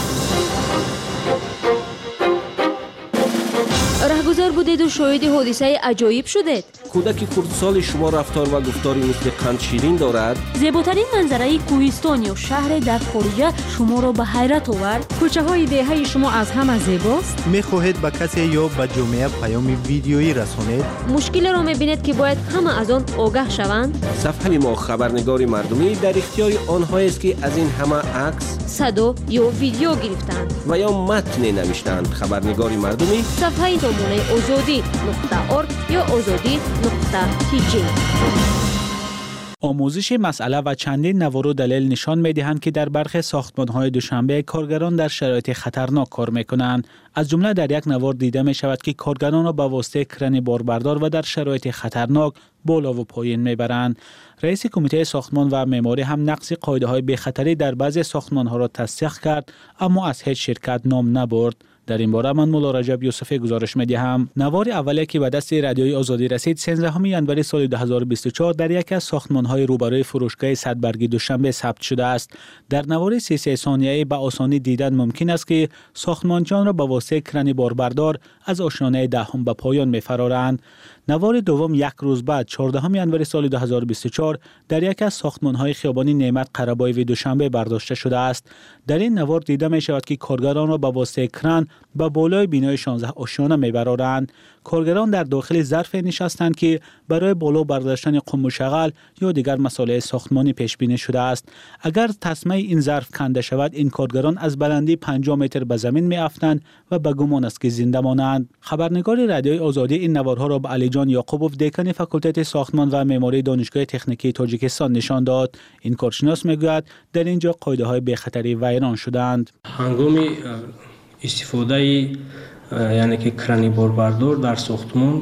[SPEAKER 4] رهگذر بودید و شاهد حادثه عجایب شدید.
[SPEAKER 8] کودک خردسال شما رفتار و گفتاری مثل قند شیرین دارد.
[SPEAKER 4] زیباترین منظره کوهستان یا شهر در خارج شما را به حیرت آورد.
[SPEAKER 23] کوچه های دهه شما از همه زیباست.
[SPEAKER 3] میخواهید به کسی یا به جامعه پیام ویدیویی رسانید؟
[SPEAKER 4] مشکل را میبینید که باید همه از آن آگاه شوند.
[SPEAKER 8] صفحه ما خبرنگار مردمی در اختیار آنها است که از این همه عکس،
[SPEAKER 4] صدا یا ویدیو گرفتند
[SPEAKER 8] و یا متن نوشتند. خبرنگار مردمی
[SPEAKER 4] صفحه نمونه آزادی نقطه ارگ یا آزادی نقطه تی جی.
[SPEAKER 24] آموزش مسئله و چندین نوار و دلیل نشان می‌دهند که در برخی ساختمان‌های دوشنبه کارگران در شرایط خطرناک کار می‌کنند. از جمله در یک نوار دیده می‌شود که کارگران را به واسطه کرن باربردار و در شرایط خطرناک بالا و پایین می‌برند. رئیس کمیته ساختمان و معماری هم نقض قاعده‌های بی‌خطری در بعضی ساختمان‌ها را تصدیق کرد، اما از هیچ شرکت نام نبرد. در این باره من مولا رجب یوسفی گزارش می‌دهم. نوار اولی که به دست رادیوی آزادی رسید سیزدهم ژانویه سال دو هزار و بیست و چهار در یکی از ساختمان‌های روبروی فروشگاه صدبرگی دوشنبه ثبت شده است. در نوار سی و سه ثانیه‌ای به آسانی دیدن ممکن است که ساختمانچیان را به واسطه کرن باربردار از آشیانه دهم به پایان می‌فرارند. نوار دوم یک روز بعد چهاردهم ژانویه سال دو هزار و بیست و چهار در یک از ساختمان‌های خیابان نعمت قره‌بایی دوشنبه برداشته شده است. در این نوار دیده می‌شود که کارگران را به واسطه کرن به بالای بینای شانزده آشیانه می‌برند. کارگران در داخل ظرف نشستند که برای بالا برداشتن قم و شغل یا دیگر مسائل ساختمانی پیش بینی شده است. اگر تسمه این ظرف کنده شود، این کارگران از بلندی پنجاه متر به زمین می‌افتند و به گمان است که زنده مانند. خبرنگار رادیوی آزادی این نوارها را به علی جان یعقوبوف، دکان فاکولته ساختمان و معماری دانشگاه تکنیکی تاجیکستان نشان داد. این کارشناس میگوید در اینجا قاعده‌های بی‌خطری ویران شدند.
[SPEAKER 25] هنگامی استفاده یعنی که کرانی باربردار در ساختمان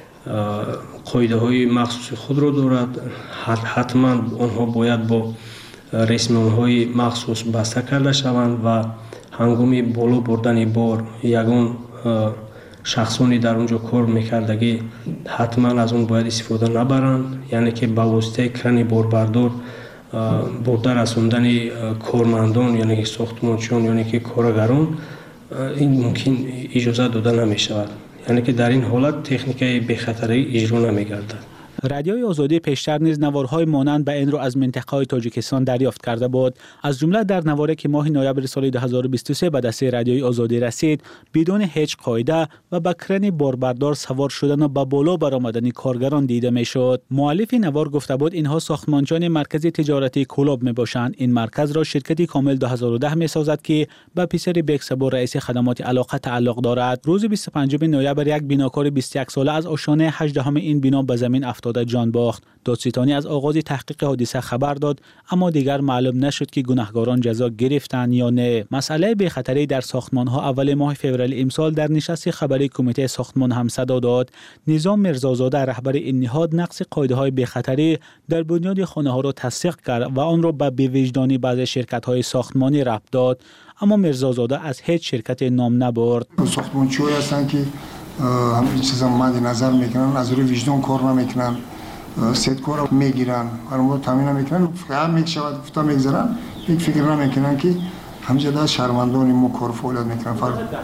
[SPEAKER 25] قاعده های مخصوص خود را دارد. حتما آنها باید با رسمی های مخصوص بسته کرده شوند و هنگامی بالا بردن بار یگان شخصانی در اونجا کار میکردگی حتما از اون باید استفاده نبرند، یعنی که با واسطه کرانی باربردار برده رساندن کارمندان یعنی که ساختمانچیان یعنی که کارگران این ممکن اجازه داده نمی شود، یعنی که در این حالت تکنیک بی‌خطری اجرا نمی گردد.
[SPEAKER 24] رادیوی آزادی پیشتر نیز نوارهای مانند به این رو از منطقه‌های تاجیکستان دریافت کرده بود. از جمله در نواری که ماه نوامبر سال دو هزار و بیست و سه به دست رادیوی آزادی رسید، بدون هیچ قاعده و با کرن باربردار سوار شدن و به بالا برآمدن کارگران دیده میشد. مؤلف نوار گفته بود اینها ساختمانچان مرکز تجارتی کلوب میباشند. این مرکز را شرکتی کامل دو هزار و ده میسازد که به پسر بیکسبو رئیس خدمات علاقه تعلق دارد. روز بیست و پنجم نوامبر یک بناکار بیست و یک ساله از آشیانه هجدهم این بنا به زمین افتاد افتاده جان باخت. دادستانی از آغاز تحقیق حادثه خبر داد اما دیگر معلوم نشد که گناهکاران جزا گرفتند یا نه. مسئله بی‌خطری در ساختمان‌ها اول ماه فوریه امسال در نشست خبری کمیته ساختمان هم صدا داد. نظام میرزازاده رهبر این نهاد نقض قاعده‌های بی‌خطری در بنیاد خانه‌ها را تصدیق کرد و آن را به بی‌وجدانی بعضی شرکت‌های ساختمانی ربط داد، اما میرزازاده از هیچ شرکت نام نبرد.
[SPEAKER 1] ساختمانچی‌هایی هستند که همین چیزا مد نظر میکنن، از روی وجدان کار نمیکنن، سیدکو را میگیرن، هرمون تامین نمیکنن، فقط میشود گفتا میگذارن، یک فکر نمیکنن که همجدا شرمندان ما کار فعالیت میکنن.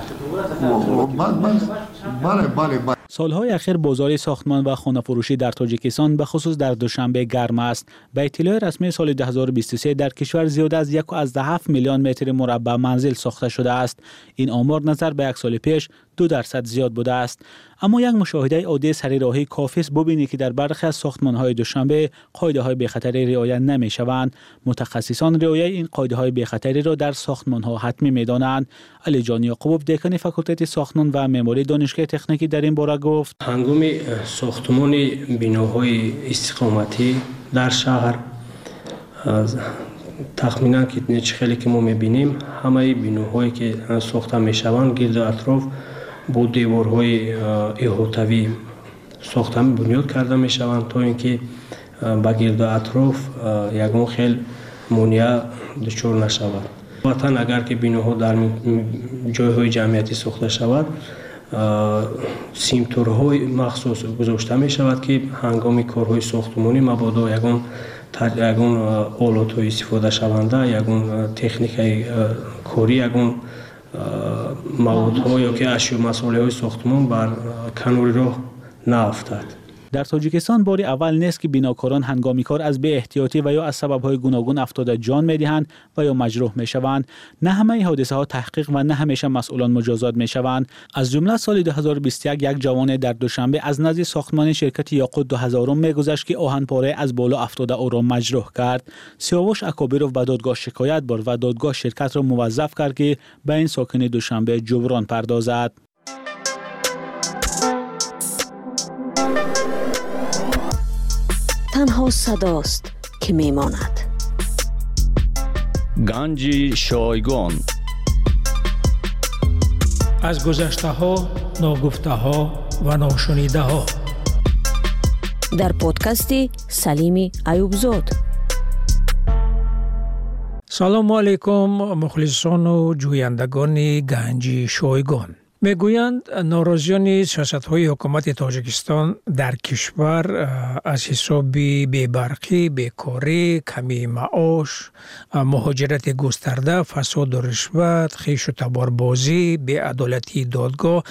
[SPEAKER 1] بله بله بله.
[SPEAKER 24] سالهای اخیر بازار ساختمان و خانه فروشی در تاجیکستان به خصوص در دوشنبه گرم است. به اطلاع رسمی سال دو هزار و بیست و سه در کشور زیاد از یک و از هفت میلیون متر مربع منزل ساخته شده است. این آمار نظر به یک سال پیش دو درصد زیاد بوده است. اما یک مشاهده عادی سریراهی کافی است ببینید که در برخی از ساختمان‌های دوشنبه قاعده‌های بی‌خطری رعایت نمی‌شوند. متخصصان رعایت این قاعده‌های بی‌خطری را در ساختمان‌ها حتمی می‌دانند. علی جان یعقوب دکان فاکولته ساختمان و معماری دانشگاه تکنیکی در این باره گفت:
[SPEAKER 25] هنگام ساختمان بناهای استقامتی در شهر تخمینا که خیلی که ما می‌بینیم همه بناهایی که ساخته می‌شوند گرد اطراف با دیوارهای احاطوی ساخته بنیاد کرده می‌شوند تا اینکه با گرد اطراف یگان خیلی مانع دچار نشود. وطن اگر که بناها در جایهای جمعیتی ساخته شود سیمتورهای مخصوص گذاشته می شود که هنگام کارهای ساختمانی مبادا یگان یگان آلات استفاده شونده، یگان تکنیک کاری، یگان موادها یا که اشیا مسائل های ساختمان بر کنار راه نیفتد.
[SPEAKER 24] در تاجیکستان باری اول نیست که بناکاران هنگامی کار از بی احتیاطی و یا از سبب‌های گوناگون افتاده جان می‌دهند و یا مجروح می‌شوند. نه همه حادثه‌ها تحقیق و نه همیشه مسئولان مجازات می‌شوند. از جمله سال دو هزار و بیست و یک یک جوان در دوشنبه از نزد ساختمان شرکت یاقوت دو هزار می‌گذشت که آهن‌پاره از بالا افتاده او را مجروح کرد. سیاوش اکابرov به دادگاه شکایت برد و دادگاه شرکت را موظف کرد که به این ساکن دوشنبه جبران پردازد.
[SPEAKER 4] تنها صداست که میماند.
[SPEAKER 5] گنج شایگان
[SPEAKER 16] از گذشته ها، ناگفته ها و ناشنیده ها
[SPEAKER 4] در پادکست سلیم ایوبزاد.
[SPEAKER 16] سلام علیکم مخلصان و جویندگان گنج شایگان. میگویند ناراضیان سیاست‌های حکومت تاجیکستان در کشور از حساب بی‌برقی، بیکاری، کمی معاش، مهاجرت گسترده، فساد و رشوت، خویش و تباربازی، بی‌عدالتی دادگاه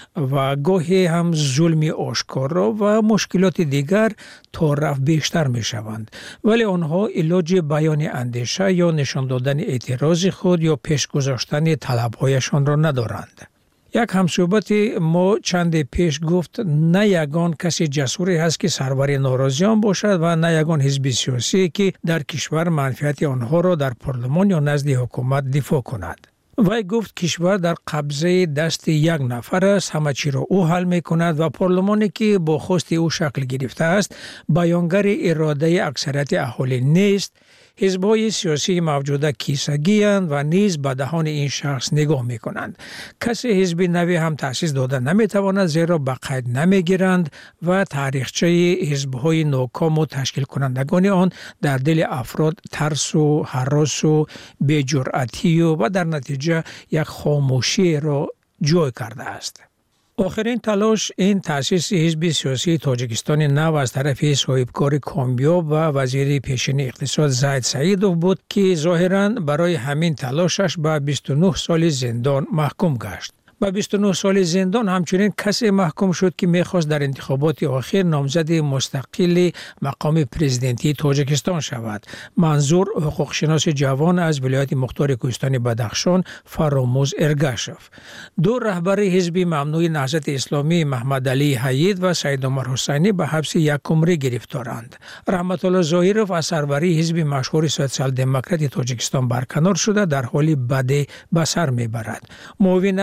[SPEAKER 16] و گاهی هم ظلم آشکارا و مشکلات دیگر تا رفت بیشتر می شوند. ولی آنها علاج بیان اندیشه یا نشان دادن اعتراض خود یا پیش گذاشتن طلب‌هایشان را ندارند. یک همصحبت ما چند پیش گفت نه یگان کسی جسوری هست که سرور ناراضیان باشد و نه یگان حزب سیاسی که در کشور منفعت آنها را در پارلمان یا نزد حکومت دفاع کند. وی گفت کشور در قبضه دست یک نفر است، همه چی را او حل می کند و پارلمانی که با خواست او شکل گرفته است بیانگر اراده اکثریت اهالی نیست. حزب‌های سیاسی موجوده کیسگی اند و نیز به دهان این شخص نگاه می کنند. کسی حزب نوی هم تأسیس داده نمی تواند زیرا به قید نمی گیرند و تاریخچه حزب‌های ناکام و تشکیل کنندگان آن در دل افراد ترس و هراس و بی‌جرأتی و, و در نتیجه یک خاموشی را جای کرده است. آخرین تلاش این تأسیس حزب سیاسی تاجیکستان نو از طرف صاحبکار کامیاب و وزیر پیشین اقتصاد زاهد سعیدوف بود که ظاهراً برای همین تلاشش به بیست و نه سال زندان محکوم گشت. با بیست و نه سال زندان همچنین کسی محکوم شد که میخواست در انتخابات آخر نامزد مستقل مقام پرزیدنتی تاجیکستان شود. منظور حقوق شناس جوان از ولایت مختار کوهستان بدخشان فراموز ارگاشف. دو رهبر حزب ممنوع نهضت اسلامی محمد علی حید و سید عمر حسینی به حبس یک عمره گرفتارند. رحمت الله ظاهرов از سروری حزب مشهور سوسیال دموکرات تاجیکستان برکنار شده در حالی بد به سر میبرد. معاونش محمود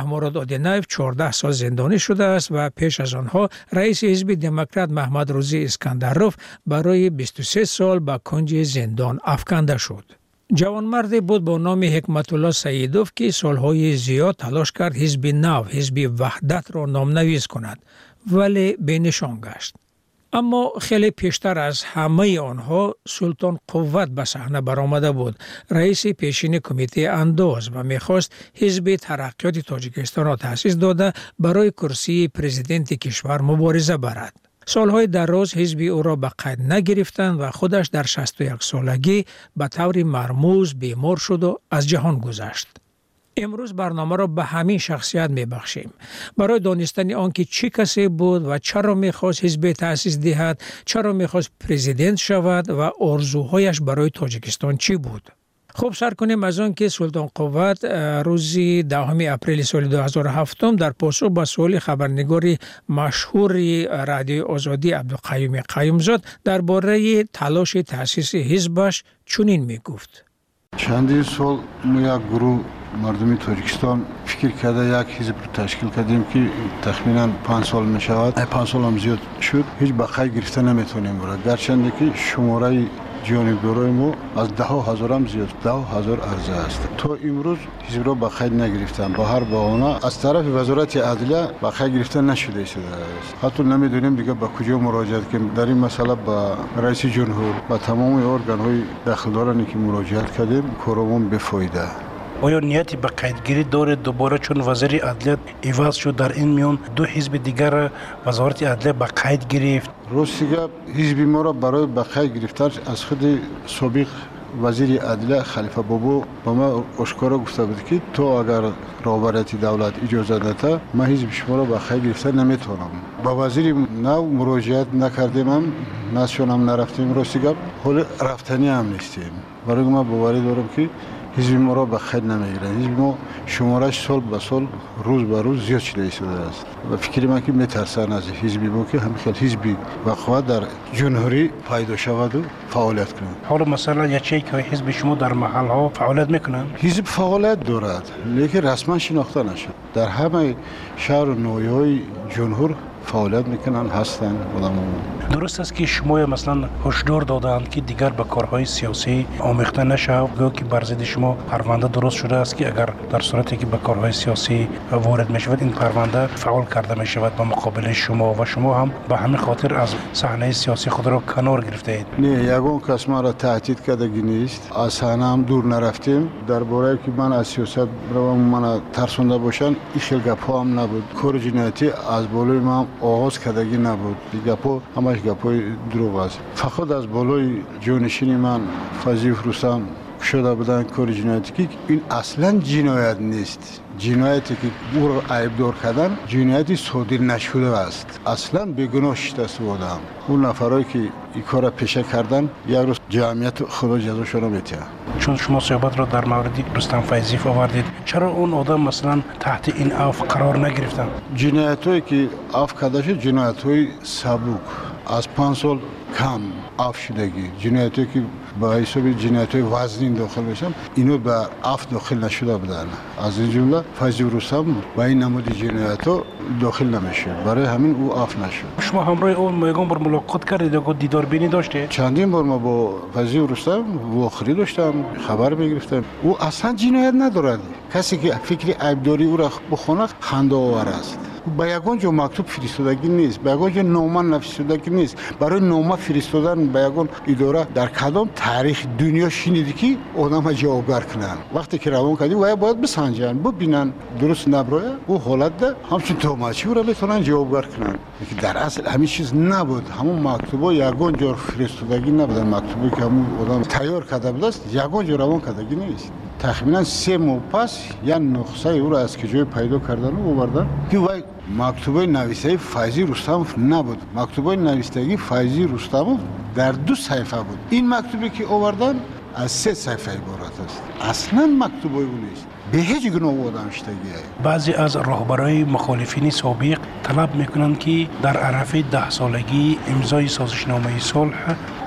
[SPEAKER 16] محمود آدینایف چهارده سال زندانی شده است و پیش از آنها رئیس حزب دموکرات محمد روزی اسکندروف برای بیست و سه سال به کنج زندان افکنده شد. جوانمردی بود با نام حکمت الله سیدوف که سالهای زیاد تلاش کرد حزب نو، حزب وحدت را نامنویس کند ولی به نشان گشت. اما خیلی پیشتر از همه آنها سلطان قوت به صحنه برآمده بود، رئیس پیشین کمیته انداز و میخواست حزب ترقیات تاجیکستان را تأسیس داده برای کرسی پرزیدنت کشور مبارزه برد. سالهای دراز حزب او را به قید نگرفتند و خودش در شصت و یک سالگی به طور مرموز بیمار شد و از جهان گذشت. امروز برنامه را به همین شخصیت میبخشیم برای دانستن آنکه چه کسی بود و چرا میخواست حزب تأسیس دهد، چرا میخواست پرزیدنت شود و آرزوهایش برای تاجیکستان چی بود. خب سر کنیم از آن که سلطان قوت روز دهم اپریل سال دو هزار و هفت در پاسخ به سوال خبرنگار مشهور رادیوی آزادی عبدالقیوم قیومزاد درباره تلاش تأسیس حزبش چنین میگفت:
[SPEAKER 9] چندین سال ما یک گروه مردمی تاجیکستان فکر کرده یک حزب رو تشکیل کردیم که تخمینا پنج سال می شود. پنج سال هم زیاد شد، هیچ بقای گرفته نمیتونیم برای گرچنده که شماره جانبدارای ما از ده هزار هم زیاد، ده هزار عرضه است. تا امروز حزب را بقای نگرفتن، با هر بهانه از طرف وزارت عدلیه بقای گرفته نشده است. حتی نمیدونیم دیگه به کجا مراجعت کنیم. در این مسئله با رئیس جمهور و تمام ارگان های داخلدارانی که مراجعت کردیم کارمون بفایده.
[SPEAKER 10] آیا نیتی به قیدگیری داره دوباره چون وزیر عدلیه عوض شد در این میان دو حزب دیگر وزارت عدلیه به قید گرفت؟
[SPEAKER 9] راستیگه حزب ما را برای به قید گرفتن از خود سابق وزیر عدلیه خلیفه بابو با ما اشکارا گفته بود که تو اگر رهبریت دولت اجازه نده ما حزب شما را به قید گرفتن نمیتونم. با وزیر نو مراجعت نکردیم، هم نشون هم نرفتیم. راستیگه حال رفتنی هم نیستیم. برای ما باوری دارم که حزب ما را به خیر نمیگیرند. حزب ما شمارش سال به سال روز به روز زیاد شده است و فکر من که میترسن از حزب ما که همین خیلی حزبی و قوت در جمهوری پیدا شود و فعالیت کنند.
[SPEAKER 10] حالا مثلا یا چه که حزب شما در محل ها فعالیت میکنند؟
[SPEAKER 9] حزب فعالیت دارد لیکن رسما شناخته نشد. در همه شهر و نویای جمهور فعالیت میکنن هستن آدم‌ها.
[SPEAKER 10] درست است که شما مثلا هشدار دادند که دیگر به کارهای سیاسی آمیخته نشود، گویا که بر ضد شما پرونده درست شده است که اگر در صورتی که به کارهای سیاسی وارد میشود این پرونده فعال کرده میشود به مقابل شما و شما هم به همین خاطر از صحنه سیاسی خود را کنار گرفته اید.
[SPEAKER 9] نه، یگان کس ما را تهدید کردگی نیست. از صحنه هم دور نرفتیم. درباره که من از سیاست روم من ترسونده باشن این خیلی گپا هم نبود. کار جنایتی از بالای ما آغاز کردگی نبود. گپا همش گپای دروغ است. فقط از بالای جانشین من فضیف رستم شده بودن کار جنایتی که این اصلا جنایت نیست. جنایتی که او را عیبدار کردن جنایتی صادر نشده است. اصلا بیگناه شده است بودم. اون نفرایی که این کار را پیشه کردن یک روز جمعیت خدا جزاشون را میده.
[SPEAKER 10] چون شما صحبت را در مورد رستم فیضیف آوردید، چرا اون آدم مثلا تحت این عفو قرار نگرفتن؟
[SPEAKER 9] جنایتایی که عفو کرده شد جنایت‌های سبک از پنج سال کم عفو شدگی، جنایتی که با حساب جنایت‌های وزنی داخل بشن اینو به عفو داخل نشده بودن. از این جمله فیضیف رستم با این نمود جنایت‌ها داخل نمیشه، برای همین او عفو نشد.
[SPEAKER 10] شما همراه اون یگان بار ملاقات کردید و دیدار بینی داشتید؟
[SPEAKER 9] چندین بار ما با فیضیف رستم واخری داشتم، خبر میگرفتم. او اصلا جنایت ندارد. کسی که فکر عیبداری او را بخونه خنده آور است. به یگان جا مکتوب فرستادگی نیست، به یگان جا نامه نفرستادگی نیست. برای نامه فرستادن به یگان اداره در کدام تاریخ دنیا شنیدی که آدم جوابگر کنن؟ وقتی که روان کردی و باید بسنجن، ببینن درست نبرای او حالت ده همچون توماچی را بتونن جوابگر کنن. در اصل همین چیز نبود. همون مکتوبا یگان جا فرستادگی نبودن. مکتوبی که همون آدم تیار کرده بود است یگان جا روان کردگی نیست. تقریبا سه ماه پس یا نسخه او را از کجای پیدا کردن و آوردن که وای مکتوبه نویسه فیضیف رستم نبود. مکتوبه نویسندگی فیضیف رستم در دو صفحه بود. این مکتوبی که آوردن از سه صفحه عبارت است. اصلا مکتوبه او نیست. به هیچ گناه آدم شدگی.
[SPEAKER 10] بعضی از رهبرای مخالفین سابق طلب میکنند که در عرف ده سالگی امضای سازشنامه صلح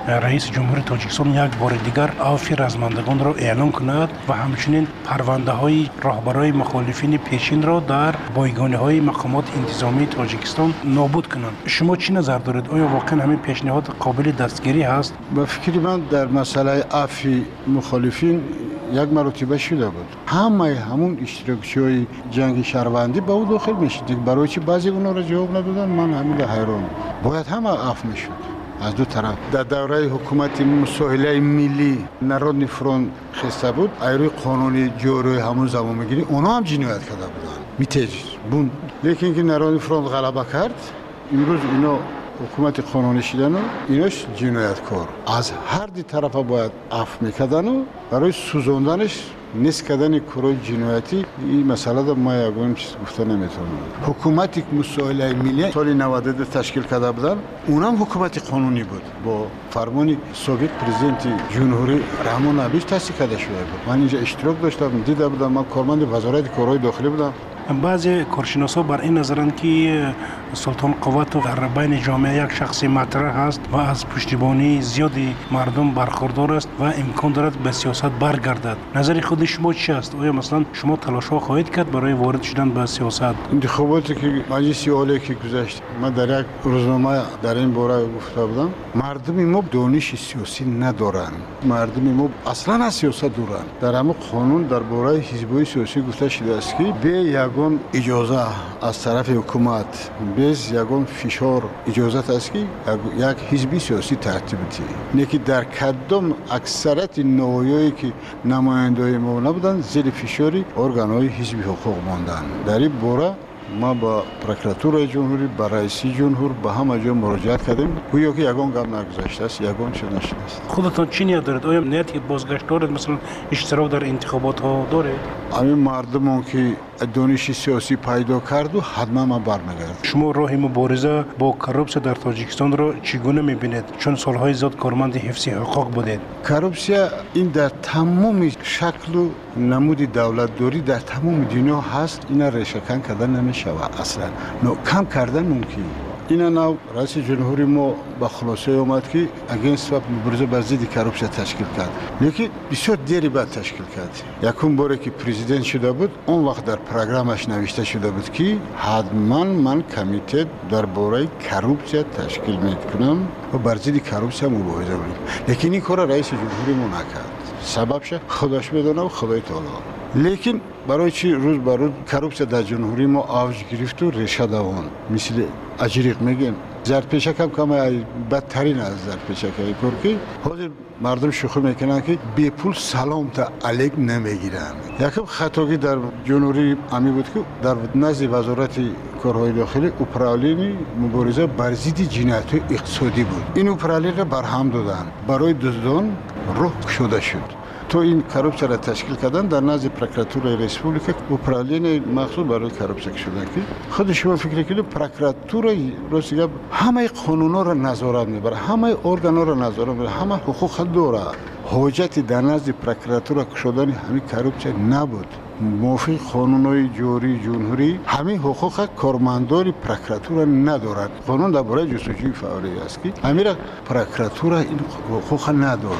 [SPEAKER 10] رئیس جمهوری تاجیکستان یک بار دیگر عفو رزمندگان را اعلام کند و همچنین پرونده های راهبرای مخالفین پیشین را در بایگانی های مقامات انتظامی تاجیکستان نابود کنند. شما چی نظر دارید؟ آیا واقعا همین پیشنهاد قابل دستگیری هست؟
[SPEAKER 9] به فکر من در مسئله عفو مخالفین یک مرتبه شده بود. همه همون اشتراکچی‌های جنگ شهروندی به او داخل میشد. برای چی بعضی اونا را جواب ندادن؟ من همین حیران. باید همه عفو میشد از دو طرف. در دوره حکومت مساهله ملی نارودنی فرونت خسته بود، ایروی قانونی جوری همون زمان میگیری اونا هم جنایت کرده بودن. میتیج بون. لیکن که نارودنی فرونت غلبه کرد، امروز اینا حکومت قانونی شدن و ایناش جنایتکار. از هر دی طرف باید عفو میکردن و برای سوزوندنش نیست کردن کارهای جنایتی این مسئله را ما یگان چیز گفته نمیتونم. حکومتی که مساهله ملی سال نود و دو تشکیل کرده بودن اونم حکومت قانونی بود با فرمان سابق پرزیدنت جمهوری رحمان ابیش تأسیس کرده شده بود. من اینجا اشتراک داشتم، دیده بودم، من کارمند وزارت کارهای داخلی بودم.
[SPEAKER 10] بعضی کارشناسا بر این نظرند که سلطان قوت در بین جامعه یک شخصی مطرح است و از پشتیبانی زیادی مردم برخوردار است و امکان دارد به سیاست برگردد. نظر خود شما چی است؟ آیا مثلا شما تلاش‌ها خواهید کرد برای وارد شدن به سیاست؟
[SPEAKER 9] انتخاباتی که مجلس عالی که گذشت من در یک روزنامه در این باره گفته بودم مردم ما دانش سیاسی ندارند. مردم ما اصلا از سیاست دورند. در همون قانون در باره حزب‌های سیاسی گفته شده است که به یگان اجازه از طرف حکومت بیز یگان فشار اجازت است که یک حزبی سیاسی ترتیب دهی. نیکی در کدام اکثریت نوعیایی که نماینده‌های ما نبودن زیر فشاری ارگان‌های حزبی حقوق ماندن. در این باره ما با پروکراتور جمهوری با رئیس جمهور با همه جا مراجعت کردیم. گویا که یگان گام نگذاشته است، یگان چه نشده است.
[SPEAKER 10] خودتان چی نیت دارید؟ آیا نیتی بازگشت دارید؟ مثلا اشتراک در انتخابات ها دارید؟
[SPEAKER 9] همین مردمان که دانش سیاسی پیدا کرد و حتما ما برمیگردیم.
[SPEAKER 10] شما راه مبارزه با کروپسیا در تاجیکستان را چگونه میبینید؟ چون سالهای زیاد کارمند حفظ حقوق بودید.
[SPEAKER 9] کروپسیا این در تمام شکل و نمود دولت داری در تمام دنیا هست. اینا ریشه‌کن کردن نمیشود اصلا. نو کم کردن ممکن. اینا نو رئیس جمهوری ما با خلاصه اومد که اگینست و مبارزه بر ضد کروپسیا تشکیل کرد. لیکن بسیار دیری بعد تشکیل کرد. یکم باره که پرزیدنت شده بود اون وقت در پروگرامش نوشته شده بود که حتما من کمیته درباره کروپسیا تشکیل میکنم و بر ضد کروپسیا مبارزه کنم. لیکن این کار رئیس جمهوری ما نکرد. سببش خودش بدونه و خدای تعالی. لیکن برای چی روز بر روز کروپسیا در جمهوری ما آوج گرفت و ریشه دوان مثل اجریق میگیم زرپیشک هم کم بدترین از زرپیشک های کار که حاضر مردم شوخی میکنن که بی پول سلام تا علیک نمیگیرن. یکم خطاگی در جمهوری امی بود که در نزد وزارت کارهای داخلی اپرالین مبارزه بر ضد جنایت اقتصادی بود. این اپرالین را برهم دادن برای دزدان روح شده شد. تو این کروپسیا را تشکیل کردن در نزد پروکراتور ریسپوبلیک اپرالین مخصوص برای کروپسیا شدن که خود شما فکر کنید پروکراتور روسیه همه قانونا را نظارت میبره، همه ارگانا را نظارت میبره، همه حقوق داره. حجت در نزد پروکراتور شدن همین کروپسیا نبود. موافق قانونهای جوری جمهوری همین حقوق کارمندان پروکراتور ندارد. قانون درباره جستجوی فوری است که همین پروکراتور این حقوق نداره.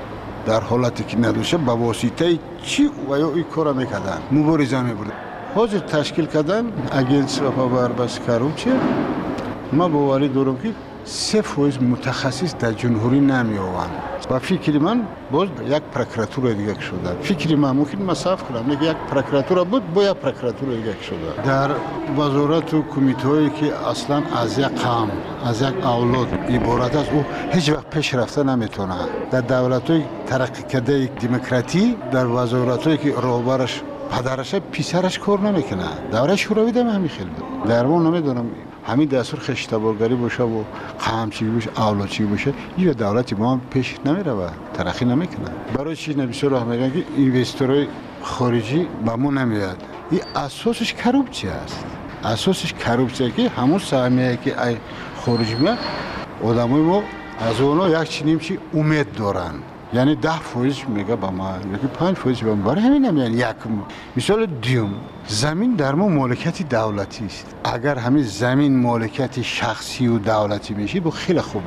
[SPEAKER 9] در حالتی که نداشته با واسطه چی و یا این کار میکردن مبارزه میبردن. حاضر تشکیل کردن اگینست و پاور بس کروپسیا. ما باوری دارم که سه فویز متخصص در جمهوری نمیآوند و فکر من باز یک پروکراتور دیگه شده. فکر من ممکن مصرف کنم یک پروکراتور بود با یک پروکراتور دیگه شده. در وزارت و کمیته‌ای که اصلا از یک قوم از یک اولاد عبارت است او هیچ وقت پیش رفته نمیتونه. در دولت‌های ترقی کرده دموکراتی در وزارت‌هایی که راهبرش پدرش پسرش کار نمیکنه. دوره شوروی دم همین خیلی بود. در ما نمیدونم همین دستور خشتبارگری باشه و قمچی باشه اولادچی باشه این دولتی ما هم پیش نمیره و ترقی نمیکنه. برای چی نمیشه راه میگن که اینوستورهای خارجی به ما نمیاد. این اساسش کروپسیا است. اساسش کروپسیا که همون سهمیه که ای خارجی میاد آدمای ما از اونها یک چنین چی امید دارن. یعنی ده فویز میگه با ما یکی پنج فویز با ما برای همین نمیان یک مثال دیوم زمین در ما مالکیت دولتی است. اگر همین زمین مالکیت شخصی و دولتی میشه با خیلی خوب است.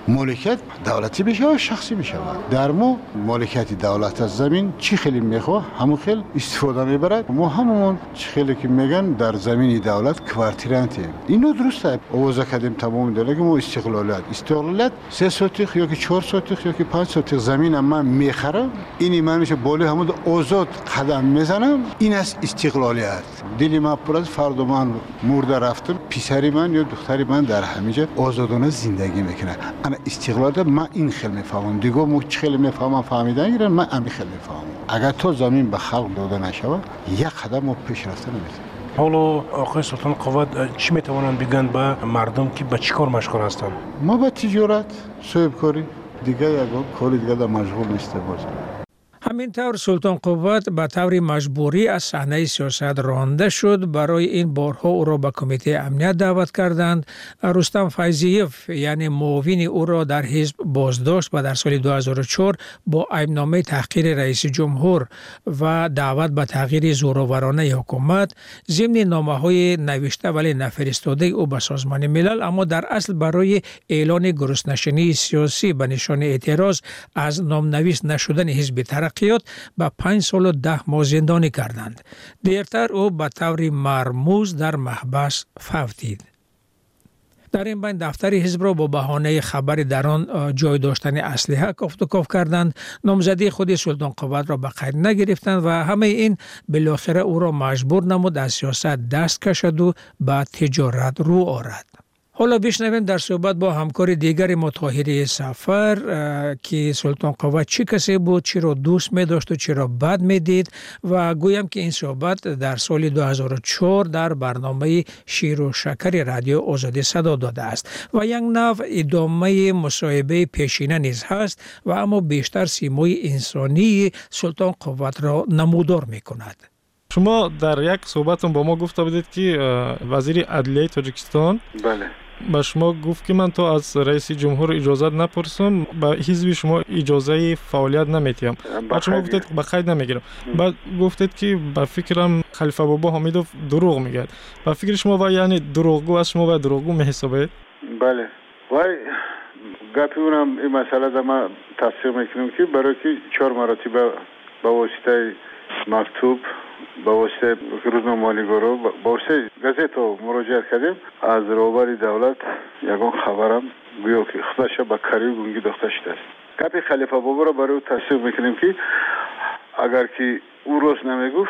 [SPEAKER 9] مالکیت دولتی بشه و شخصی بشه. در ما مالکیت دولت از زمین چی خیلی میخواه همون خیلی استفاده میبرد. ما همون چی خیلی که میگن در زمین دولت کوارتیرانتی اینو درسته آوازه کردیم تمام داره که ما استقلالیت استقلالیت سه سوتیخ یا که چهار سوتیخ یا که پنج سوتیخ زمین من میخرم اینی من میشه بالی همون آزاد قدم میزنم این است استقلالیت. دلی من پر از فردا من مرده رفتم پسری من یا دختری من در همینجا آزادانه زندگی میکنه. انا استقلالیت من این خیلی میفهمم دیگه مو خیلی میفهمم فهمیدن گیرن من همین خیلی میفهمم. اگر تو زمین به خلق داده نشود یک قدم ما پیش رفته نمیتونیم.
[SPEAKER 10] حالا آقای سلطان قوت چی میتوانند بگن به مردم که به چی کار مشغول هستند؟
[SPEAKER 9] ما به تجارت، صاحبکاری دیگه یک کار دیگه در مشغول نیستیم.
[SPEAKER 16] همینطور سلطان قوت به طور مجبوری از صحنه سیاست رانده شد. برای این بارها او را به کمیته امنیت دعوت کردند. رستم فیضیف یعنی معاون او را در حزب بازداشت و در سال دو هزار و چهار با ایبنامه تحقیر رئیس جمهور و دعوت به تغییر زورآورانه حکومت ضمن نامه‌های نوشته ولی نفرستاده او به سازمان ملل، اما در اصل برای اعلان گرسنه‌شینی سیاسی به نشان اعتراض از نامنویس نشدن حزب ترقیات به پنج سال و ده ماه زندانی کردند. دیرتر او به طور مرموز در محبس فوتید. در این بین دفتر حزب را با بهانه خبر در آن جای داشتن اسلحه کافت و کاف کردند. نامزدی خود سلطان قوت را به قید نگرفتند و همه این بالاخره او را مجبور نمود از سیاست دست کشد و به تجارت رو آورد. حالا بشنویم در صحبت با همکار دیگر ما طاهری سفر که سلطان قوت چی کسی بود، چی را دوست می داشت و چی را بد می دید و گویم که این صحبت در سال دو هزار و چهار در برنامه شیر و شکر رادیو آزادی صدا داده است و یک نوع ادامه مصاحبه پیشینه نیز هست و اما بیشتر سیمای انسانی سلطان قوت را نمودار می کند.
[SPEAKER 12] شما در یک صحبتون با ما گفته بودید که وزیر عدلیه تاجیکستان
[SPEAKER 6] بله
[SPEAKER 12] با شما گفت که من تو از رئیس جمهور اجازه نپرسم، با حزب شما اجازه فعالیت نمیتیم. بعد شما گفتید به قید نمیگیرم. بعد گفتید که با فکرم خلیفه بابا حمیدوف دروغ میگه. با فکر شما و یعنی دروغگو از شما و دروغگو میحسابید؟
[SPEAKER 6] بله. وای گپی اونم این مسئله در ما تصدیق میکنم که برای که چهار مراتب با واسطه مکتوب با واسطه روزنامه مالیگورو با واسطه گازت مراجعه کردیم از روبر دولت یگان خبرم گویا که خودش به کاری گونگی داخته شده است. گپ خلیفه بابا را برای او تصدیق میکنیم که اگر که او روز نمیگفت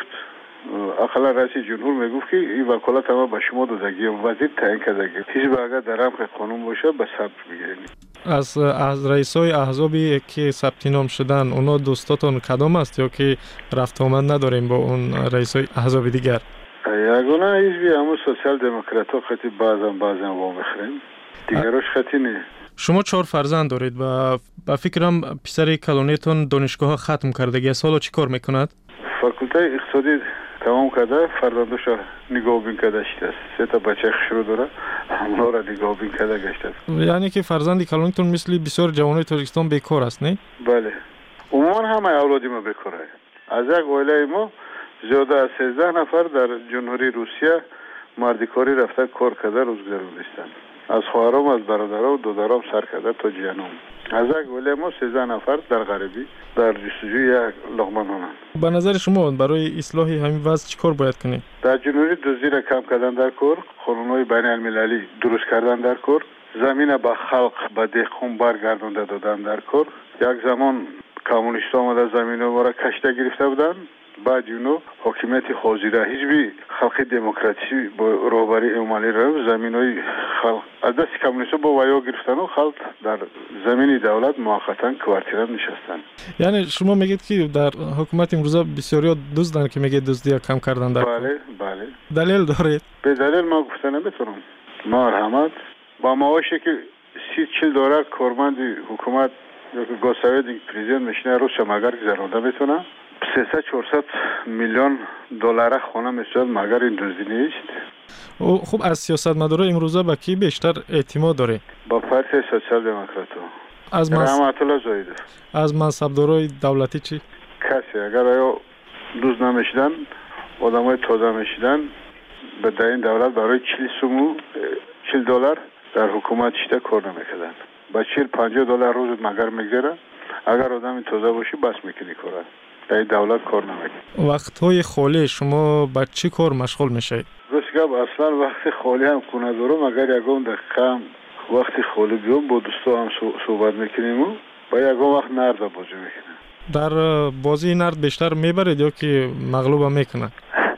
[SPEAKER 6] اقلا رئیس جمهور میگفت که این وکالت ما به شما دادگی وزیر تعیین کردگی حزب اگر در رمق قانون باشه به ثبت بگیرید.
[SPEAKER 12] از از رئیسای احزابی که ثبت نام شدن اونا دوستاتون کدام است یا که رفت آمد نداریم با اون رئیسای احزاب دیگر؟
[SPEAKER 6] یگانه حزبی همون سوسیال دموکرات ها خیلی بعضا بعضا با میخریم دیگرش خیلی نه.
[SPEAKER 12] شما چهار فرزند دارید و با فکرم پسر کلونیتون دانشگاه ختم کردگی است، حالا چی کار میکند؟
[SPEAKER 6] فاکولته اقتصادی تمام کرده، فرزندش نگاه بین کرده شده، سه تا بچه خشرو داره، همونا را نگاه بین کرده گشته.
[SPEAKER 12] یعنی که فرزندی کلونیتون مثل بسیار جوانای تاجیکستان بیکار است، نه؟
[SPEAKER 6] بله. عموما همه اولادی ما بیکاره. از یک عائله ما زیاده از سیزده نفر در جمهوری روسیه مردکاری رفته کار کرده روزگار نیستند. از خواهرام، از برادرام و دودرام سر کرده تا جیانم. از یک عائله ما سیزده نفر در غریبی در جستجوی یک لقمه نانند.
[SPEAKER 12] به نظر شما برای اصلاح همین وضع چیکار باید کنیم؟
[SPEAKER 6] در جمهوری دزدی را کم کردن در کار، قانون‌های بین المللی درست کردن در کار، زمین به خلق به دهقان برگردانده دادن در کار. یک زمان کمونیست‌ها آمده زمین ما را کشته گرفته بودند، بعد اونو حکومت حاضره حزبی خلق دموکراسی با رهبری امالی را زمینای خلق از دست کمونیست‌ها با ویا گرفتن و خلق در زمین دولت موقتا کوارتیرا نشستن.
[SPEAKER 12] یعنی شما میگید که در حکومت امروزه بسیاری دزدن که میگه دزدی کم کردن در
[SPEAKER 6] بله بله
[SPEAKER 12] دلیل دارید؟
[SPEAKER 6] به دلیل ما گفتن نمیتونم. مرحمت با معاشی که سی چهل دلار کارمند حکومت یا که گوساوید پرزیدنت میشنه روز مگر گذرانده میتونه سیصد چهارصد میلیون دلار خانه میشد مگر این دزدی نیست.
[SPEAKER 12] خب از سیاستمدارا امروزه با کی بیشتر اعتماد داره؟
[SPEAKER 6] با پارتی سوسیال دموکرات.
[SPEAKER 12] از مس...
[SPEAKER 6] رحمت الله زاهدی.
[SPEAKER 12] از منصبدارای دولتی چی؟
[SPEAKER 6] کسی اگر آیا دوز نمیشدن آدمای تازه میشدن به این دولت برای چهل سومو چهل دلار در حکومت شده کار نمیکردن. با چهل پنجاه دلار روز مگر میگذره. اگر آدم تازه باشی بس میکنی کاره. در دولت کار نمیکنی.
[SPEAKER 12] وقت‌های خالی شما با چی کار مشغول میشید؟
[SPEAKER 6] راستی اصلا وقت خالی هم کنه دارم. اگر یکم دقیقه وقت خالی بیام با دوستا هم صحبت میکنیم و با یکم وقت نرد بازی میکنیم.
[SPEAKER 12] در بازی نرد بیشتر میبرید یا که مغلوب هم میکنه؟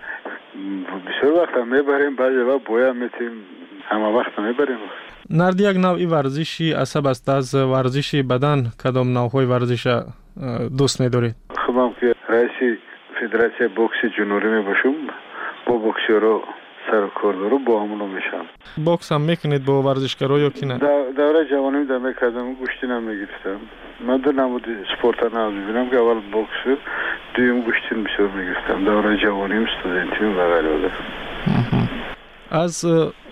[SPEAKER 6] بسیار وقت هم میبریم، بعضی وقت باید میتیم، همه وقت هم میبریم.
[SPEAKER 12] نرد یک نوعی ورزشی عصب است. از ورزش بدن کدام نوعهای ورزش دوست می‌دارید؟
[SPEAKER 6] خودم که رئیس فدراسیون بوکس جنوبی میباشم، با بوکسورا سر کار دارم، با همونو میشم.
[SPEAKER 12] بوکس هم میکنید با ورزشکارا یا کی نه؟
[SPEAKER 6] دوره جوانی در میکردم، گوشتی نمیگرفتم. من در نمود سپورت نام ببینم که اول بوکس، دویم گوشتی بسیار میگرفتم. دوره جوانیم استودنتیم و غیره.
[SPEAKER 12] از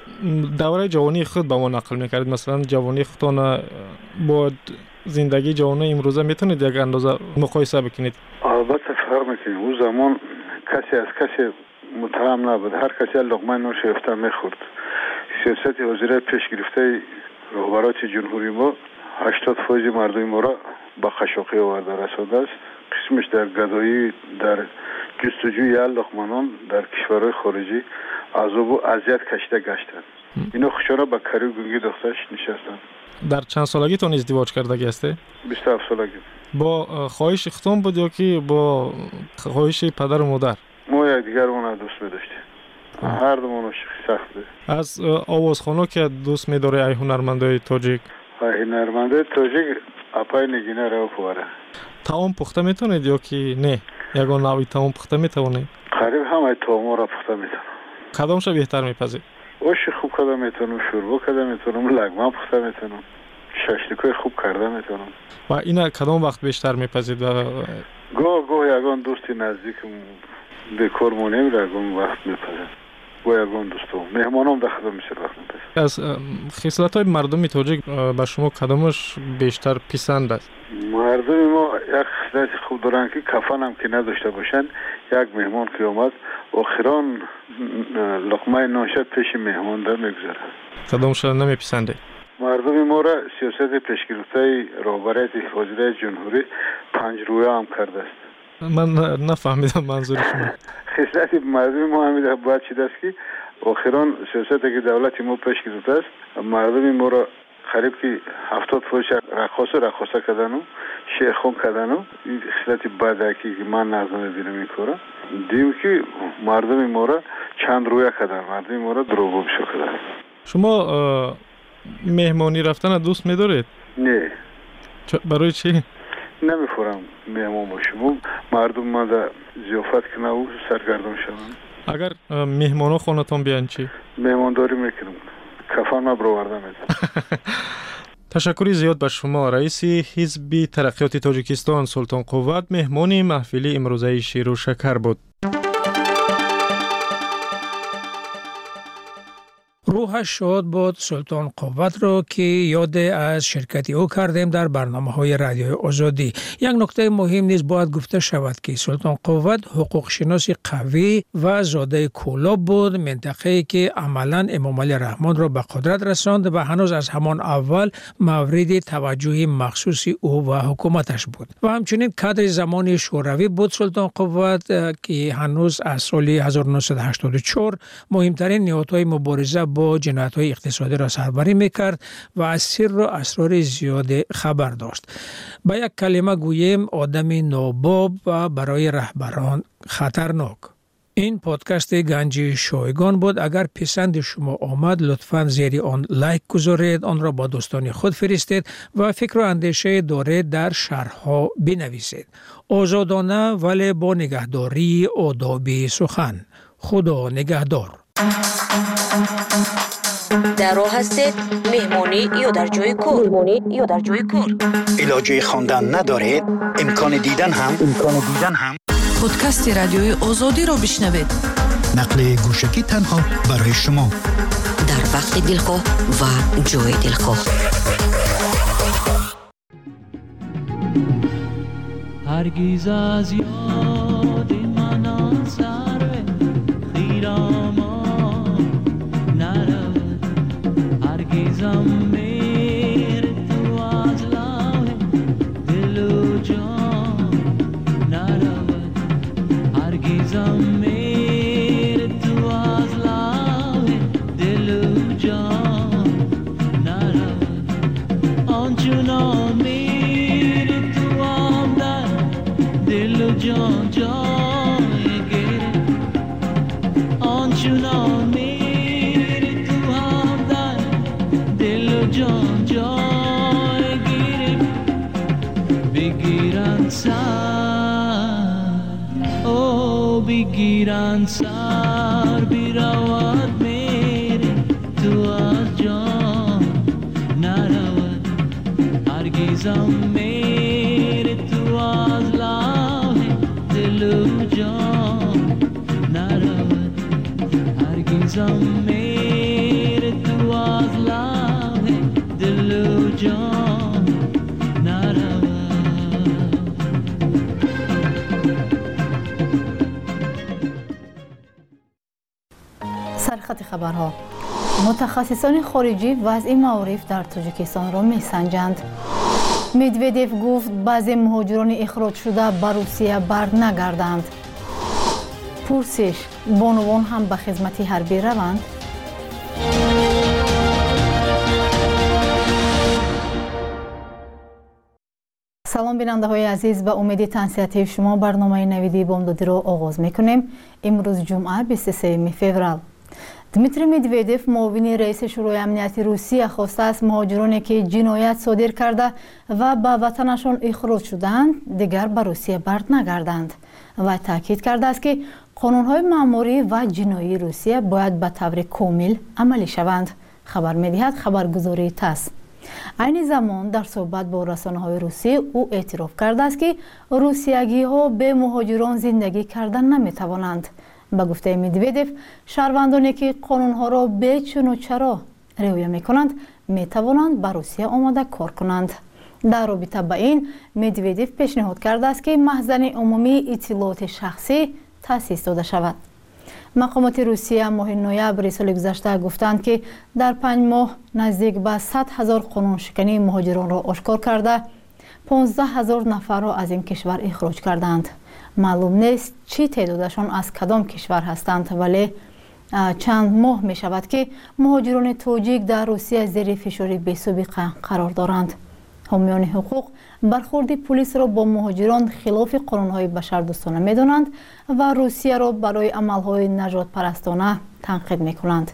[SPEAKER 12] دوره جوانی خود با ما نقل میکردید، مثلا جوانی خودتان با زندگی جوانی امروزه میتونید یک اندازه مقایسه بکنید؟
[SPEAKER 6] البته فرق میکنه. اون زمان کسی از کسی متهم نبود، هر کسی لقمه نون شرفته میخورد. سیاست وزیر پیش گرفته رهبران جمهوری ما هشتاد فیصد مردم ما را با خشوقی آورده رسانده است. قسمش در گدایی، در جستجوی لقمه نان در کشورهای خارجی عذاب و اذیت کشیده گشتند. اینا خوشانه با کاری گونگی دخترش نشستند.
[SPEAKER 12] در چند سالگیتون ازدواج کردگی هسته؟
[SPEAKER 6] بیست و هفت سالگی. با
[SPEAKER 12] خواهش ختم بود یا که با خواهش پدر و مادر؟
[SPEAKER 6] ما یک دیگرمون دوست می‌داشتیم. هر دومون سخت بود.
[SPEAKER 12] از آوازخوان‌ها که دوست می‌داری ای هنرمندای تاجیک؟
[SPEAKER 6] ای هنرمندای تاجیک اپای نگینه رو پواره.
[SPEAKER 12] طعام پخته میتونید یا که نه؟ یگان نوعی طعام پخته میتونید؟
[SPEAKER 6] قریب همه طعام را پخته میتونم.
[SPEAKER 12] کدامش بهتر میپذید؟
[SPEAKER 6] آش خوب کرده میتونم، شوربا کرده میتونم، لگمه پخته میتونم، ششلیکای خوب کرده میتونم.
[SPEAKER 12] و اینا کدام وقت بیشتر میپذید؟
[SPEAKER 6] گاه گاه یگان دوستی نزدیکم بکار مونیم یگان وقت میپذید. گاه یگان دوستم مهمانم در خدمت میشه وقت میپذید.
[SPEAKER 12] از خصلت‌های مردم تاجیک به شما کدامش بیشتر پسند است؟
[SPEAKER 6] مردم ما یک خصلت خوب دارن که کفن هم که نداشته باشن. یک مهمان که اومد آخران لقمه نانشد پیش مهمان در میگذاره.
[SPEAKER 12] کدامش نمیپسنده؟
[SPEAKER 6] مردم ما را سیاست پیشگرفته رهبری وزیر جمهوری پنج رویه هم کرده است.
[SPEAKER 12] من نفهمیدم منظور شما.
[SPEAKER 6] خصلت مردم ما همیشه باید چیز است که آخران سیاستی که دولت ما پیش گرفته است، مردم ما را قریب که هفتاد فیصد رقاص رقاصه کردن و شیخون کردن و این خصلت بده که من نظر میبینم این کارا. دیم که مردم ما را چند رویه کردن، مردم ما را دروغگو بشه کردن.
[SPEAKER 12] شما مهمانی رفتن دوست می‌دارید؟
[SPEAKER 6] نه.
[SPEAKER 12] برای چی؟
[SPEAKER 6] نمی‌فورم مهمان باشم. مردم ما در ضیافت کنه و سرگردان شوند.
[SPEAKER 12] اگر مهمانا خونتون بیان چی؟
[SPEAKER 6] مهمانداری میکنم. کفن ما برآورده میدم.
[SPEAKER 12] تشکری زیاد به شما. رئیس حزب ترقیات تاجیکستان سلطان قوت مهمان محفل امروزه شیر و شکر بود.
[SPEAKER 16] روحش شاد بود سلطان قوت را که یاد از شرکت او کردیم در برنامه های رادیوی آزادی. یک نکته مهم نیز باید گفته شود که سلطان قوت حقوق شناس قوی و زاده کولاب بود، منطقه‌ای که عملاً امام علی رحمان را به قدرت رساند و هنوز از همان اول مورد توجه مخصوص او و حکومتش بود. و همچنین کادر زمان شوروی بود سلطان قوت که هنوز از سال هزار و نهصد و هشتاد و چهار مهمترین نهادهای مبارزه با جنایت‌های اقتصادی را سربری می‌کرد و از سر و اسرار زیاد خبر داشت. با یک کلمه گوییم آدم ناباب و برای رهبران خطرناک. این پادکست گنجی شایگان بود. اگر پسند شما آمد لطفاً زیر آن لایک گذارید، آن را با دوستان خود فرستید و فکر و اندیشه دارید در شرح‌ها بنویسید. آزادانه ولی با نگهداری آداب سخن. خدا نگهدار.
[SPEAKER 4] در راه هستید مهمانی یا در جای کار؟ مهمانی یا در جای کار؟
[SPEAKER 13] علاجه خواندن ندارید؟ امکان دیدن هم امکان دیدن هم
[SPEAKER 14] پادکست رادیوی آزادی رو بشنوید.
[SPEAKER 13] نقل گوشکی تنها برای شما
[SPEAKER 14] در وقت دلخواه و جای دلخواه.
[SPEAKER 15] هرگز از یاد من آن سر خیرامان نرود، هرگزم میر تو دیگر بیرود میره تو از جان نرود هرگیزم میره تو از لحظه دل و جان نرود هرگیزم میره تو از لحظه دل و جان نرود.
[SPEAKER 2] سرخط خبرها. متخصصان خارجی وضع معارف در تاجیکستان را میسنجند. مدودیف گفت بعضی مهاجران اخراج شده به روسیه بر نگردند. پرسش: بانوان هم به خدمت حربی روند؟ سلام بیننده های عزیز، به امید تنصیحاتی شما برنامه نویدی بامدادی را آغاز میکنیم. امروز جمعه بیست و سوم فوریه. دمیتری مدودیف معاون رئیس شورای امنیتی روسیه خواسته است مهاجرانی که جنایت صادر کرده و به وطنشان اخراج شدند دیگر به روسیه برد نگردند و تاکید کرده است که قانون‌های مأموری و جنایی روسیه باید به طور کامل عملی شوند. خبر می‌دهد خبرگزاری تاس. این زمان در صحبت با رسانه‌های روسی او اعتراف کرده است که روسیگی‌ها به مهاجران زندگی کردن نمی‌توانند. به گفته مدودیف، شهروندانی که قانون‌ها را به چون و چرا رعایت می‌کنند می‌توانند به روسیه آمده کار کنند. در رابطه با این مدودیف پیشنهاد کرده است که مخزن عمومی اطلاعات شخصی تأسیس داده شود. مقامات روسیه ماه نوامبر سال گذشته گفتند که در پنج ماه نزدیک به صد هزار قانون شکنی مهاجران را آشکار کرده، پانزده هزار نفر را از این کشور اخراج کردند. معلوم نیست چی تعدادشان از کدام کشور هستند، ولی چند ماه می شود که مهاجران تاجیک در روسیه زیر فشار بی‌سابقه قرار دارند. حامیان حقوق برخورد پلیس را با مهاجران خلاف قانون‌های بشردوستانه می‌دانند و روسیه را برای عمل‌های نجات پرستانه تنقید می‌کنند.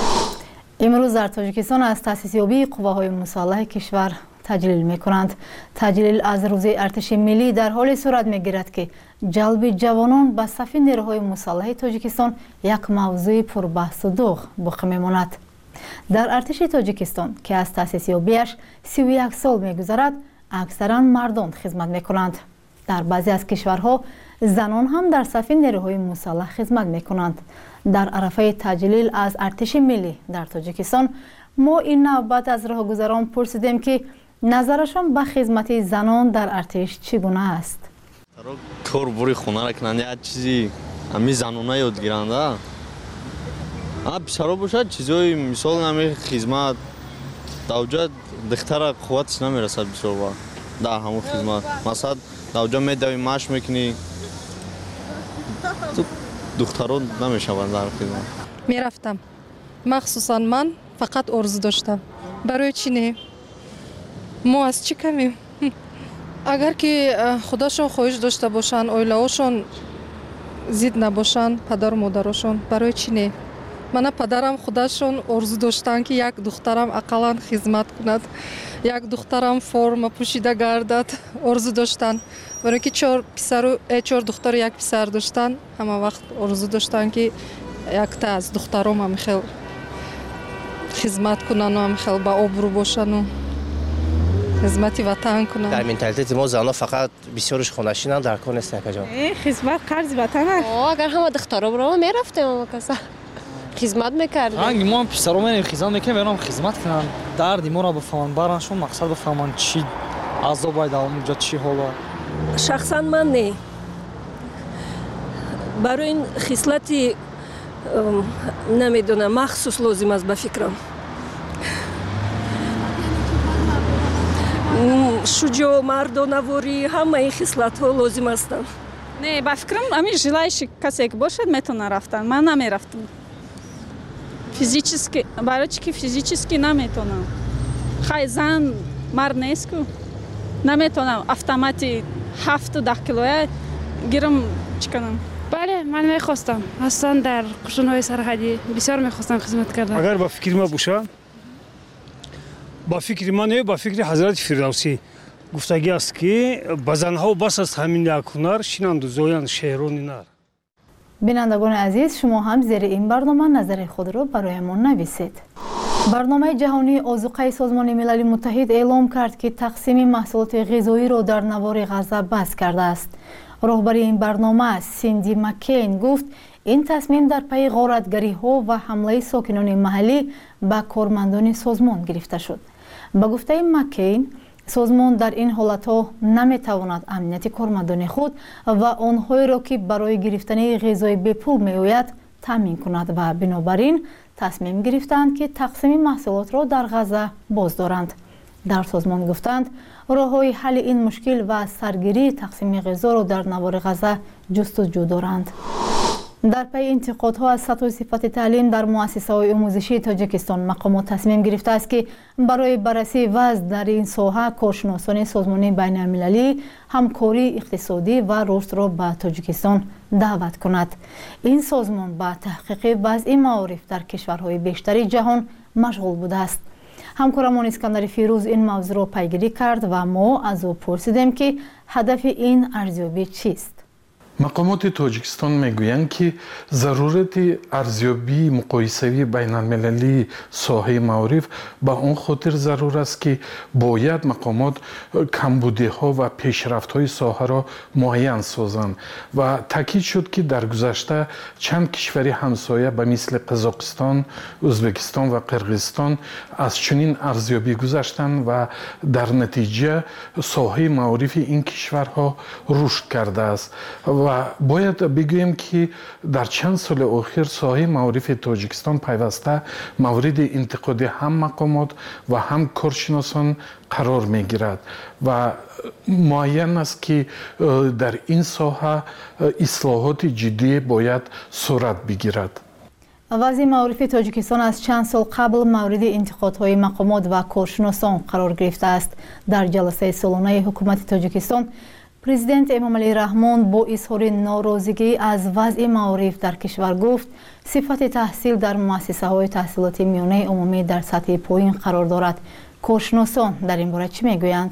[SPEAKER 2] امروز در تاجیکستان از تأسیس یابی قواهای مسلح کشور تجلیل می‌کنند. تجلیل از روز ارتش ملی در حال صورت می‌گیرد که جلب جوانان به صف نیروهای مسلح تاجیکستان یک موضوع پربحث و داغ باقی می‌ماند. در ارتش تاجیکستان که از تأسیس یابیش سی و یک سال می‌گذرد، اکثرا مردان خدمت می‌کنند. در بعضی از کشورها زنان هم در صف نیروهای مسلح خدمت می‌کنند. در عرفه تجلیل از ارتش ملی در تاجیکستان ما این نوبت از راهگذران پرسیدیم که نظرشان به خدمت زنان در ارتش چگونه است.
[SPEAKER 18] کار بوری خونه را کنند یک چیزی امی زنانه یاد گیرند. اب پسرا باشد چیزای مثال نمی خدمت دوجا دختر قوتش نمیرسد بسیار با در همون خدمت. مثلا دوجا میدوی ماش میکنی دختران نمیشوند در خدمت.
[SPEAKER 20] میرفتم مخصوصا من فقط آرزو داشتم. برای چی نه؟ ما از چی کمیم؟ اگر که خودشون خواهش داشته باشن، اویلهاشون زید نباشن، پدر و مادرشون، برای چی نه؟ من پدرم خودشون آرزو داشتن که یک دخترم اقلا خدمت کند، یک دخترم فرم پوشیده گردد، آرزو داشتن. برای که چهار پسر و چهار دختر یک پسر داشتن، همه وقت آرزو داشتن که یک تا از دخترام هم خیلی خدمت کنن و هم خیلی با آبرو باشن و خدمت وطن کنن.
[SPEAKER 21] در منتالیته ما زنها فقط بسیارش خونشینن، در کار نیستن کجا.
[SPEAKER 23] خدمت قرض وطن است.
[SPEAKER 22] اگر همه دخترا برام میرفتیم ما کسا خدمت میکردیم.
[SPEAKER 26] هنگ ما پسرا میریم خدمت میکنیم، برام خدمت کنن، درد ما را بفهمن، براشون مقصد بفهمن چی عذاب باید اونجا چی حالا.
[SPEAKER 22] شخصا من نه. برای این خصلتی نمیدونم مخصوص لازم است به فکرم. شجاع، مردانه‌واری، همه این خصلت ها لازم هستند.
[SPEAKER 23] نه به فکرم همین ژلایش کسی که باشد میتونه رفتن. من نمیرفتم. فیزیکی برای چی که فیزیکی نمیتونم. خیلی زن مرد نیست که نمیتونم اتوماتی هفت و ده کیلویه گیرم چکنم.
[SPEAKER 27] بله من میخواستم اصلا در قشون‌های سرحدی بسیار میخواستم خدمت کردن.
[SPEAKER 28] اگر با فکر ما باشه، با فکر ما نه، با فکر حضرت فردوسی گفتگی است که با زنها بس است همین یک هنر شینند و زویند شهران نر.
[SPEAKER 2] بینندگان عزیز، شما هم زیر این برنامه نظر خود را برایمان نویسید. برنامه جهانی آذوقه سازمان ملل متحد اعلام کرد که تقسیم محصولات غذایی را در نوار غزه بس کرده است. رهبر این برنامه سیندی مکین گفت این تصمیم در پی غارتگری ها و حمله ساکنان محلی به کارمندان سازمان گرفته شد. به گفته مکین، سازمان در این حالت ها نمیتواند امنیت کارمندان خود و آنهایی را که برای گرفتن غذای به پول میآید تامین کند و بنابراین تصمیم گرفتند که تقسیم محصولات را در غزه باز دارند. در سازمان گفتند راه‌های حل این مشکل و سرگیری تقسیم غذا را در نوار غزه جستجو دارند. در پی انتقادها از سطح و صفت تعلیم در مؤسسه‌های آموزشی تاجیکستان، مقامات تصمیم گرفته است که برای بررسی وضع در این ساحه کارشناسان سازمان بین‌المللی همکاری اقتصادی و رشد را به تاجیکستان دعوت کند. این سازمان به تحقیق وضع معارف در کشورهای بیشتری جهان مشغول بوده است. همکارمان اسکندر فیروز این موضوع را پیگیری کرد و ما از او پرسیدیم که هدف این ارزیابی چیست؟
[SPEAKER 1] مقامات تاجیکستان میگویند که ضرورت ارزیابی مقایسوی بین المللی ساحه معارف به اون خاطر ضرور است که باید مقامات کمبودی ها و پیشرفت های ساحه را معین سازند و تاکید شد که در گذشته چند کشور همسایه به مثل قزاقستان، ازبکستان و قرقیزستان از چنین ارزیابی گذشتند و در نتیجه ساحه معارف این کشورها رشد کرده است و باید بگویم که در چند سال اخیر ساحه معارف تاجیکستان پیوسته مورد انتقاد هم مقامات و هم کارشناسان قرار می گیرد و معین است که در این ساحه اصلاحات جدی باید صورت بگیرد.
[SPEAKER 2] وضع معارف تاجیکستان از چند سال قبل مورد انتقادهای مقامات و کارشناسان قرار گرفته است. در جلسه سالانه حکومت تاجیکستان، پرزیدنت امامعلی رحمان با اظهار ناراضگی از وضع معارف در کشور گفت صفت تحصیل در مؤسسه های تحصیلاتی میانه عمومی در سطح پایین قرار دارد. کارشناسان در این باره چی میگویند؟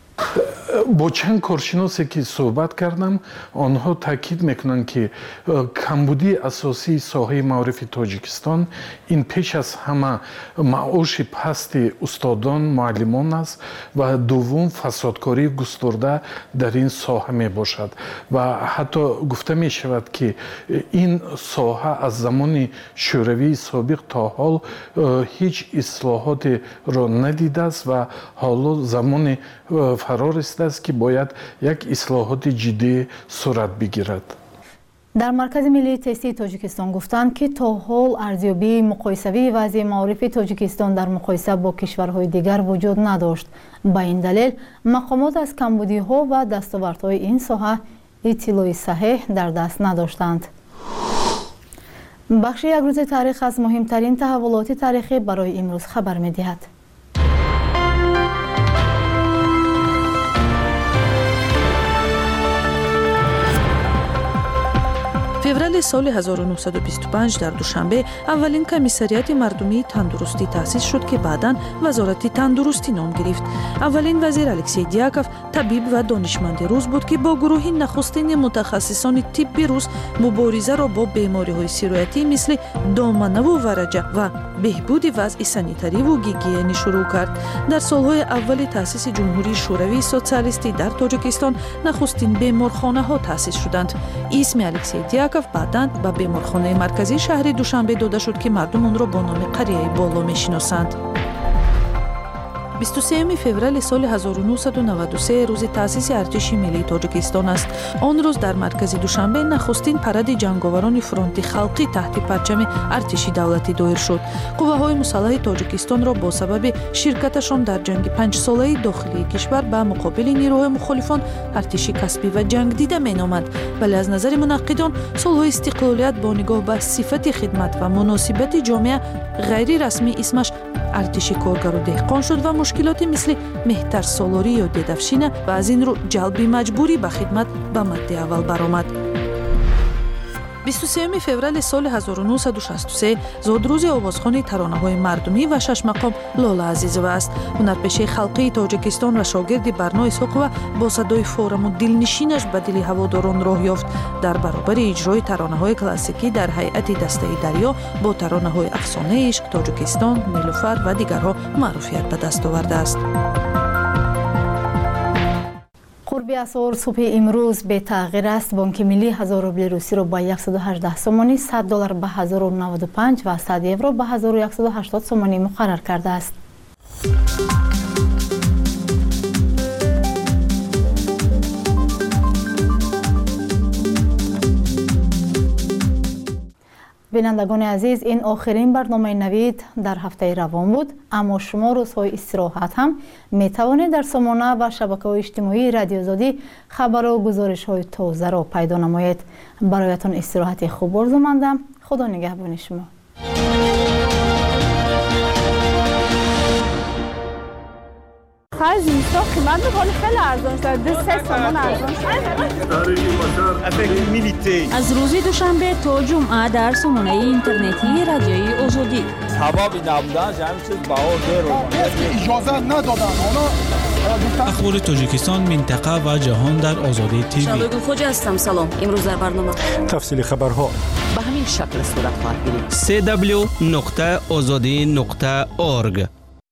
[SPEAKER 1] با چند کارشناسی که صحبت کردم، آنها تاکید میکنند که کمبودی اساسی ساحه معارف تاجیکستان این پیش از همه معاش پست استادان، معلمان است و دوم فسادکاری گسترده در این ساحه می باشد و حتی گفته می شود که این ساحه از زمان شوروی سابق تا حال هیچ اصلاحات را ندیده است و حالا زمان فرار است است که باید یک اصلاحات جدی صورت بگیرد.
[SPEAKER 2] در مرکز ملی تستی تاجیکستان گفتند که تا حال ارزیابی مقایسوی وضع معارف تاجیکستان در مقایسه با کشورهای دیگر وجود نداشت. با این دلیل مقامات از کمبودی ها و دستاوردهای این ساحه اطلاع صحیح در دست نداشتند. بخش یک روز تاریخ از مهمترین تحولات تاریخی برای امروز خبر می‌دهد.
[SPEAKER 3] فеврали соли ҳазору нуҳсаду бисту панҷ дар душанбе аввалин комиссарияти мардумии тандурустӣ таъсис шуд ки баъдан вазорати тандурустӣ ном гирифт. аввалин вазир Алексей Дьяков табиб ва донишманди рус буд ки бо гурӯҳи нахустини мутахассисони тибби рус муборизаро бо бемориҳои сироятӣ мисли доманаву вараҷа ва беҳбуди вазъи санитариву гигиенӣ шурӯъ кард. дар солҳои аввали таъсиси ҷумҳурии шӯравии социалистӣ дар тоҷикистон нахустин беморхонаҳо таъсис шуданд. исми Алексей Дьяков баъдан ба беморхонаи марказии шаҳри Душанбе дода шуд ки мардум онро бо номи қарияи боло мешиносанд. бисту сеюми феврали соли ҳазору нуҳсаду наваду се рӯзи таъсиси артиши миллии тоҷикистон аст. он рӯз дар маркази Душанбе нахустин паради ҷанговарони фронти халқӣ таҳти парчами артиши давлатӣ доир шуд. қувваҳои мусаллаҳи тоҷикистонро бо сабаби ширкаташон дар ҷанги панҷсолаи дохилии кишвар ба муқобили нирӯҳои мухолифон артиши касбӣ ва ҷангдида меноманд, вале аз назари мунаққидон солҳои истиқлолият бо нигоҳ ба сифати хидмат ва муносибати ҷомеа ғайрирасмӣ исмаш артиши коргару деҳқон шуд ва мушкилоти мисли меҳтарсолорӣ ё дедавшина ва аз ин рӯ ҷалби маҷбурӣ ба хидмат ба мадди аввал баромад. بیست و سوم فوریه سال هزار و نهصد و شصت و سه زادروز آوازخوانی ترانه‌های مردمی و شش مقام لاله عزیزова است. هنرپیشه خلقی تاجیکستان و شاگرد برنا اسحاقова با صدای فورم و دلنشینش به دل هواداران راه یافت. در برابر اجرای ترانه‌های کلاسیکی در هیئت دسته دریا با ترانه‌های افسانه عشق، تاجیکستان، نیلوفر و دیگرها معروفیت به دست آورده است.
[SPEAKER 2] قربی اسعار صبح امروز به تغییر است. بانک ملی هزار روبل روسی را با صد و هجده سومانی، صد دلار به هزار و نود و پنج و صد یورو به هزار و صد و هشتاد سومانی مقرر کرده است. بینندگان عزیز، این آخرین برنامه نوید در هفته روان بود، اما شما روزهای استراحت هم می توانید در سامانه و شبکه‌های اجتماعی رادیو آزادی خبر و گزارش‌های تازه را پیدا نمایید. برایتان استراحت خوب آرزو مندم. خدا نگهبان شما.
[SPEAKER 5] خیلی زیستا قیمت بکنی خیلی ارزان شد. دو سه سامان ارزان شد.
[SPEAKER 7] از روز دوشنبه تا جمعه در سامانه اینترنتی رادیوی آزادی.
[SPEAKER 8] سبب نبودن همین چیز باور درو.
[SPEAKER 11] اجازه ندادن.
[SPEAKER 17] اخبار تاجیکستان، منطقه و جهان در آزادی تیوی.
[SPEAKER 7] شادو خوج هستم. سلام. امروز در برنامه
[SPEAKER 17] تفصیل خبرها
[SPEAKER 7] به همین شکل صورت خواهد گرفت.
[SPEAKER 17] سه دبلیو نقطه آزادی نقطه اورگ.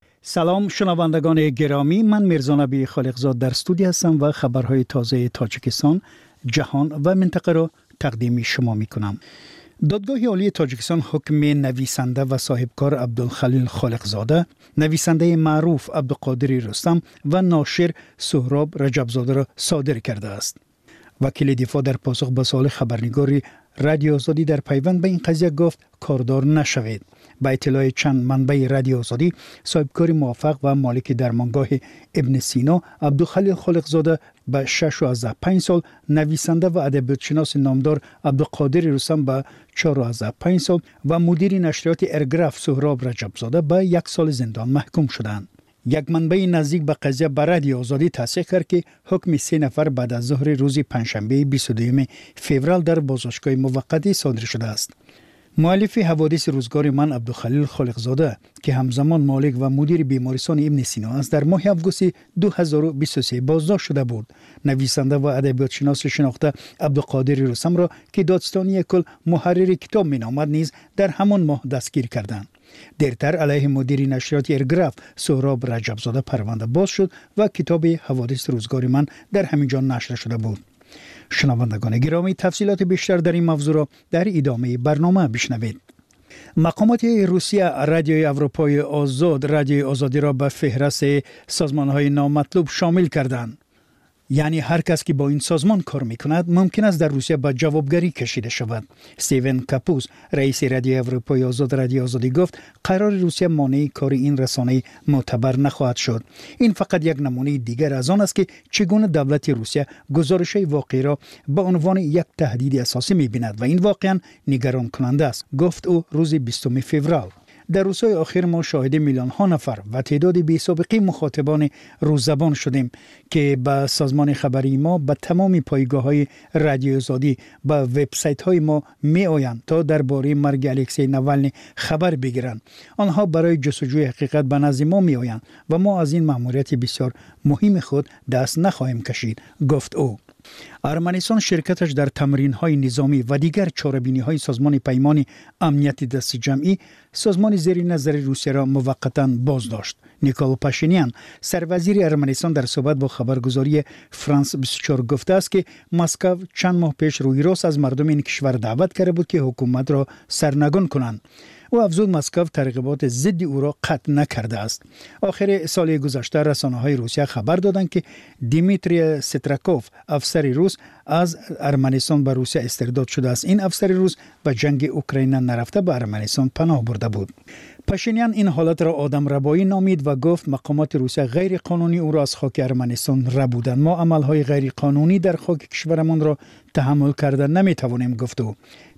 [SPEAKER 19] سلام شنوندگان گرامی، من میرزا نبی خالقزاد در استودیو هستم و خبرهای تازه تاجیکستان، جهان و منطقه را تقدیم شما می کنم. دادگاه عالی تاجیکستان حکم نویسنده و صاحبکار عبدالخلیل خالقزاده، نویسنده معروف عبدالقادر رستم و ناشر سهراب رجبزاده را صادر کرده است. وکیل دفاع در پاسخ به سوال خبرنگار رادیو آزادی در پیوند به این قضیه گفت کاردار نشوید. با اطلاع چند منبع رادیو آزادی، صاحبکار موفق و مالک درمانگاه ابن سینا عبدالخلیل خالقزاده به شش و پنج سال، نویسنده و ادبیات شناس نامدار عبدالقادر رستم به چهار و پنج سال و مدیر نشریات ارگراف سهراب رجبزاده به یک سال زندان محکوم شدند. یک منبع نزدیک به قضیه به رادیو آزادی تصدیق کرد که حکم سه نفر بعد از ظهر روز پنجشنبه بیست و دوم فوریه در بازداشتگاه موقتی صادر شده است. مؤلف حوادث روزگار من عبدالخلیل خالقزاده که همزمان مالک و مدیر بیمارستان ابن سینا است، در ماه اوگوست دو هزار و بیست و سه بازداشت شده بود. نویسنده و ادبیات شناس شناخته عبدالقادر رستم را که دادستانی کل محرر کتاب مینامد نیز در همان ماه دستگیر کردند. دیرتر علیه مدیر نشریات ارگراف سهراب رجبزاده پرونده باز شد و کتاب حوادث روزگار من در همین جا نشر شده بود. شنوندگان گرامی، تفصیلات بیشتر در این موضوع را در ادامه برنامه بشنوید. مقامات روسیه رادیوی اروپای آزاد رادیوی آزادی را به فهرست سازمان‌های نامطلوب شامل کردند. یعنی هر کس که با این سازمان کار میکند ممکن است در روسیه به جوابگری کشیده شود. استیون کاپوس رئیس رادیوی اروپای آزاد رادیو آزادی گفت قرار روسیه مانع کار این رسانه معتبر نخواهد شد. این فقط یک نمونه دیگر از آن است که چگونه دولت روسیه گزارش واقعی را به عنوان یک تهدید اساسی میبیند و این واقعا نگران کننده است، گفت او روز بیستم فوریه. در روزهای آخر ما شاهد میلیون ها نفر و تعداد بی سابقه مخاطبان روززبان شدیم که به سازمان خبری ما، به تمام پایگاه های رادیو آزادی، به وبسایت های ما می آیند تا درباره مرگ الکسی نوالنی خبر بگیرند. آنها برای جستجوی حقیقت به نزد ما می آیند و ما از این مأموریت بسیار مهم خود دست نخواهیم کشید، گفت او. ارمنستان شرکتش در تمرین‌های نظامی و دیگر چاره‌بینی‌های سازمان پیمان امنیت دست جمعی، سازمان زیر نظر روسیه را موقتاً بازداشت. نیکول پاشینیان سروزیر ارمنستان در صحبت با خبرگزاری فرانس بیست و چهار گفته است که مسکو چند ماه پیش روی راست از مردم این کشور دعوت کرده بود که حکومت را سرنگون کنند. او افزود مسکو ترغیبات ضد او را قطع نکرده است. آخر سال گذشته رسانه‌های روسیه خبر دادند که دیمیتری ستراکوف افسر روس از ارمنستان به روسیه استرداد شده است. این افسر روس به جنگ اوکراین نرفته به ارمنستان پناه برده بود. پاشینیان این حالت را آدم ربایی نامید و گفت مقامات روسیه غیر قانونی او را از خاک ارمنستان ربودند. ما عملهای غیر قانونی در خاک کشورمان را تحمل کرده نمی توانیم، گفت او.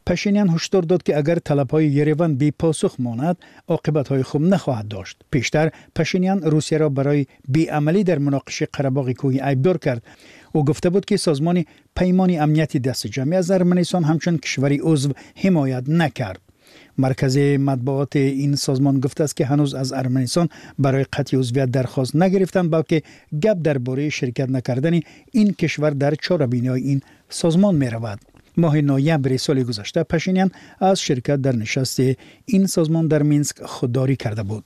[SPEAKER 19] پشینیان هشدار داد که اگر طلب‌های یریوان بی پاسخ ماند عاقبت‌های خوب نخواهد داشت. پیشتر پشینیان روسیه را برای بی‌عملی در مناقشه قره‌باغ کوهی ایبدار کرد. او گفته بود که سازمان پیمان امنیتی دست جمعی از ارمنستان همچون کشوری عضو حمایت نکرد. مرکز مطبوعات این سازمان گفته است که هنوز از ارمنستان برای قطعی عضویت درخواست نگرفتند، بلکه گپ درباره شرکت نکردن این کشور در چاره‌بینی‌های این سازمان می‌رود. ماه نوامبر سال گذشته پشینیان از شرکت در نشست این سازمان در مینسک خودداری کرده بود.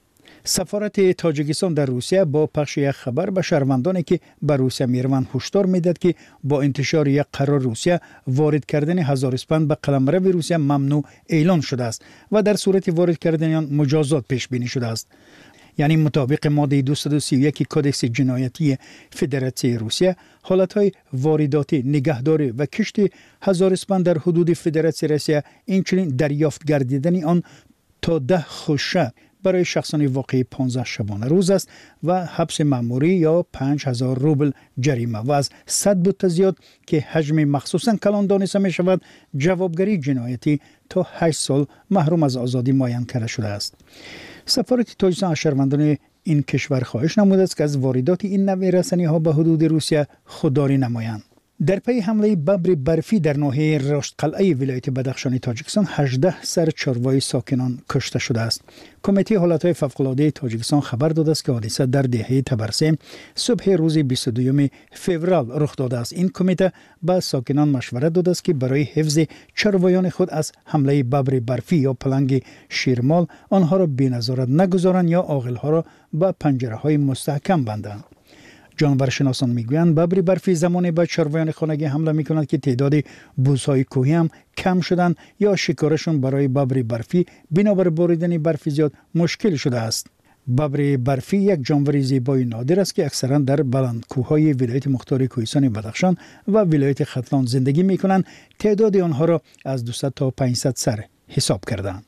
[SPEAKER 19] سفارت تاجیکستان در روسیه با پخش یک خبر به شهروندانی که به روسیه میروند هشدار میداد که با انتشار یک قرار روسیه وارد کردن هزار اسپند به قلمرو روسیه ممنوع اعلان شده است و در صورت وارد کردن آن مجازات پیش بینی شده است. یعنی مطابق ماده دویست و سی و یک کدکس جنایتی فدراسیون روسیه، حالتهای وارداتی، نگهداری و کشت هزار اسپند در حدود فدراسیون روسیه اینچنین دریافت گردیدن آن تا ده خوشه برای شخصان واقعی پانزده شبانه روز است و حبس مأموری یا پنج هزار روبل جریمه و از صد بوته زیاد که حجم مخصوصا کلان دانسته می شود جوابگری جنایتی تا هشت سال محروم از آزادی معین کرده شده است. سفارت تاجیکستان از شهروندان این کشور خواهش نموده است که از واردات این نوع رسانه‌ها ها به حدود روسیه خودداری نمایند. در پی حمله ببر برفی در ناحیه رشت قلعه ولایت بدخشان تاجیکستان هجده سر چاروای ساکنان کشته شده است. کمیته حالتهای فوق‌العاده تاجیکستان خبر داده است که حادثه در دهه تبرسه صبح روز بیست و دوم فوریه رخ داده است. این کمیته به ساکنان مشورت داده است که برای حفظ چاروایان خود از حمله ببر برفی یا پلنگ شیرمال آنها را بی‌نظارت نگذارند یا عاقل‌ها را به پنجره‌های مستحکم بندند. جانورشناسان میگویند ببر برفی زمانی به چاروایان خانگی حمله میکند که تعداد بوزهای کوهی هم کم شدند یا شکارشون برای ببر برفی بنابر باریدن برف زیاد مشکل شده است. ببر برفی یک جانور زیبای نادر است که اکثرا در بلند کوههای ولایت مختار کوهستان بدخشان و ولایت ختلان زندگی میکنند. تعداد آنها را از دویست تا پانصد سر حساب کردند.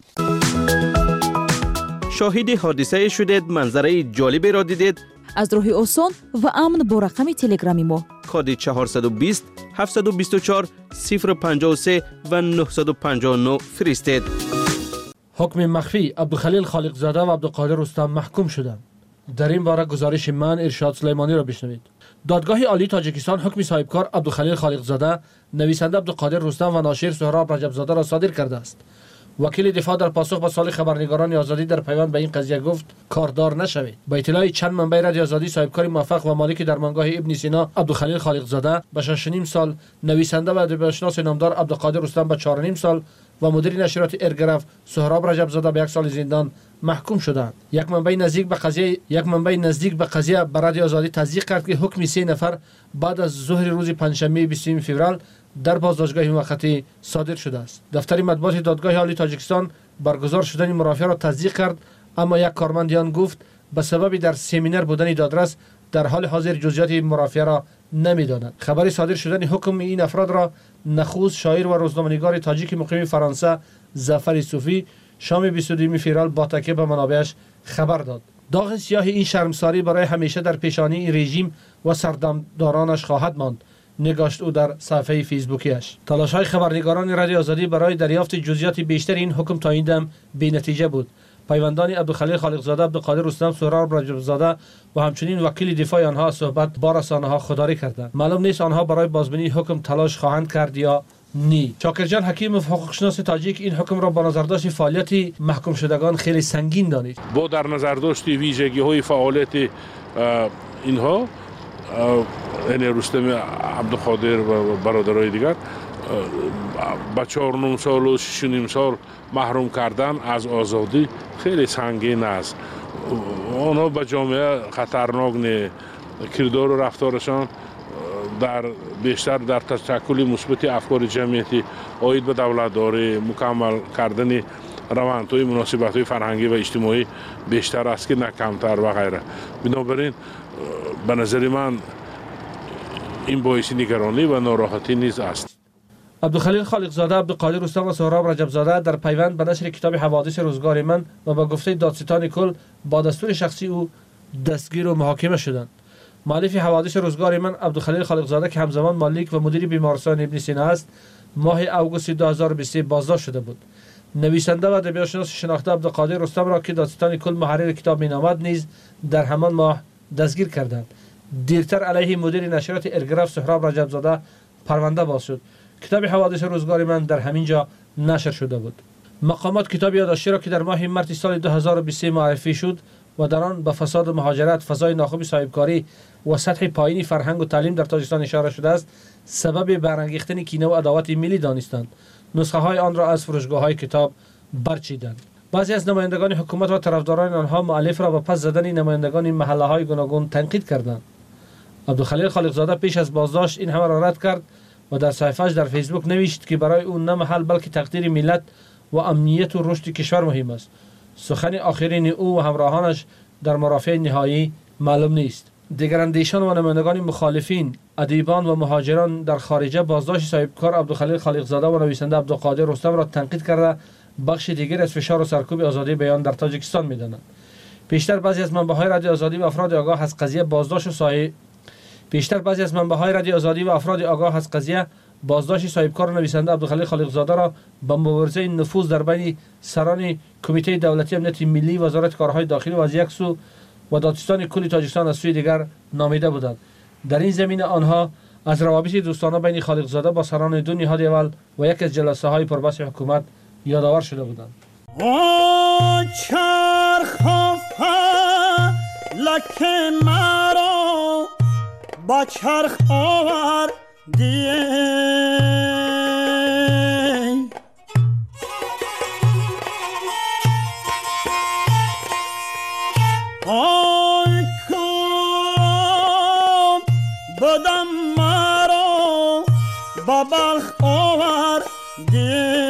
[SPEAKER 4] شاهد حادثه شدید، منظره جالبی را دیدید؟
[SPEAKER 3] از راه آسان و امن با رقم تلگرامی ما
[SPEAKER 4] کد چهارصد و بیست هفتصد و بیست و چهار صفر پنجاه و سه و نهصد و پنجاه و نه فرستید.
[SPEAKER 6] حکم مخفی عبدالخلیل خالقزاده و عبدالقادر رستم محکوم شدند. در این باره گزارش من ارشاد سلیمانی را بشنوید. دادگاه عالی تاجیکستان حکم صاحبکار عبدالخلیل خالقزاده، نویسنده عبدالقادر رستم و ناشر سهراب رجبزاده را صادر کرده است. وکیل دفاع در پاسخ به سوال خبرنگاران آزادی در پیوند به این قضیه گفت کاردار نشوید. با اطلاع چند منبع رادیو آزادی، صاحبکار موفق و مالک درمانگاه ابن سینا عبدالخلیل خالقزاده به شش و نیم سال، نویسنده و ادبیاتشناس نامدار عبدالقادر رستم به چهار و نیم سال و مدیر نشریات ارگرف سهراب رجبزاده به یک سال زندان محکوم شدند. یک منبع نزدیک به قضیه یک منبع نزدیک به قضیه به رادیو آزادی تصدیق کرد که حکم سه نفر بعد از ظهر روز پنجشنبه بیستم فوریه در بازداشتگاه موقتی صادر شده است. دفتر مطبوعات دادگاه عالی تاجیکستان برگزار شدن مرافعه را تصدیق کرد، اما یک کارمند آن گفت به سبب در سمینار بودن دادرس در حال حاضر جزئیات مرافعه را نمی‌داند. خبر صادر شدن حکم این افراد را نخست شاعر و روزنامه‌نگار تاجیک مقیم فرانسه ظفر صوفی شام بیست و دوم فوریه با تکیه به منابعش خبر داد. داغ سیاه این شرمساری برای همیشه در پیشانی این رژیم و سردمدارانش خواهد ماند، نگاشت او در صفحه فیسبوکیش. تلاش‌های خبرنگاران رادیو آزادی برای دریافت جزئیات بیشتر این حکم تا این دم بی‌نتیجه بود. پیوندان عبدالخلیل خالقزاده، عبدالقادر رستم، سهراب رجبزاده و همچنین وکیل دفاع آنها صحبت با رسانه‌ها خودداری کردند. معلوم نیست آنها برای بازبینی حکم تلاش خواهند کرد یا نی. شاکرجان حکیم حقوقشناس تاجیک این حکم را با نظرداشت فعالیت محکوم شدگان خیلی سنگین دانید.
[SPEAKER 9] با در نظرداشت ویژگی‌های فعالیت اینها یعنی رستم عبدالقادر و برادرای دیگر با چهار و نیم سال و شش و نیم سال محروم کردن از آزادی خیلی سنگین است. آنها به جامعه خطرناک نه. کردار و رفتارشان در بیشتر در تشکل مثبت افکار جمعیتی عاید به دولتداری، مکمل کردن روندهای مناسبت‌های فرهنگی و اجتماعی بیشتر است که نه کمتر و غیره. بنابراین به نظر من این باعث نگرانی و ناراحتی نیز است.
[SPEAKER 6] عبدالخلیل خالقزاده، عبدالقادر رستم و سهراب رجبزاده در پیوند به نشر کتاب حوادث روزگار من و با گفته دادستان کل با دستور شخصی او دستگیر و محاکمه شدند. مؤلف حوادث روزگار من عبدالخلیل خالقزاده که همزمان مالک و مدیر بیمارستان ابن سینا است، ماه اوگوست دو هزار و بیست بازداشت شده بود. نویسنده و ادبیاتشناس شناخته عبدالقادر رستم را که دادستان کل محرر کتاب مینامد نیز در همان ماه دستگیر کردند. دیرتر علیه مدیر نشریات ارگراف سهراب رجب زاده پرونده باز شد. کتاب حوادث روزگار من در همین جا نشر شده بود. مقامات کتاب یادداشتی را که در ماه مارس سال دو هزار و بیست معرفی شد و در آن به فساد و مهاجرت، فضای ناخوب صاحبکاری و سطح پایینی فرهنگ و تعلیم در تاجیکستان اشاره شده است، سبب برانگیختن کینه و عداوت ملی دانستند. نسخه های آن را از فروشگاه های کتاب برچیدند. بعضی از نمایندگان حکومت و طرفداران آنها مؤلف را به پس زدن نمایندگان محله های گوناگون تنقید کردند. عبدالخلیل خالقزاده پیش از بازداشت این همه را رد کرد و در صفحه‌اش در فیسبوک نوشت که برای او نه محل بلکه تقدیر ملت و امنیت و رشد کشور مهم است. سخن آخرین او و همراهانش در مرافع نهایی معلوم نیست. دیگر اندیشان و نمایندگان مخالفین، ادیبان و مهاجران در خارجه بازداشت صاحبکار عبدالخلیل خالقزاده و نویسنده عبدالقادر رستم را تنقید کرده بخش دیگر از فشار و سرکوب آزادی بیان در تاجیکستان می‌دانند. پیشتر بعضی از منبع‌های رادیو آزادی و افراد آگاه از قضیه بازداشت صاحب پیشتر بعضی از منبع‌های رادیو آزادی و افراد آگاه از قضیه بازداشت صاحبکار نویسنده عبدالخلیل خالقزاده را با مبارزه نفوذ در بین سران کمیته دولتی امنیت ملی، وزارت کارهای داخلی و از یک سو و دادستان کل تاجیکستان از سوی دیگر نامیده بودند. در این زمینه آنها از روابط دوستانه بین خالقزاده با سران دو نهاد اول و یک از جلسه های پربحث حکومت یادآور شده بودند. لکن مرا با چرخ آور دیه آی کام بدم مرا با بلخ آور دیه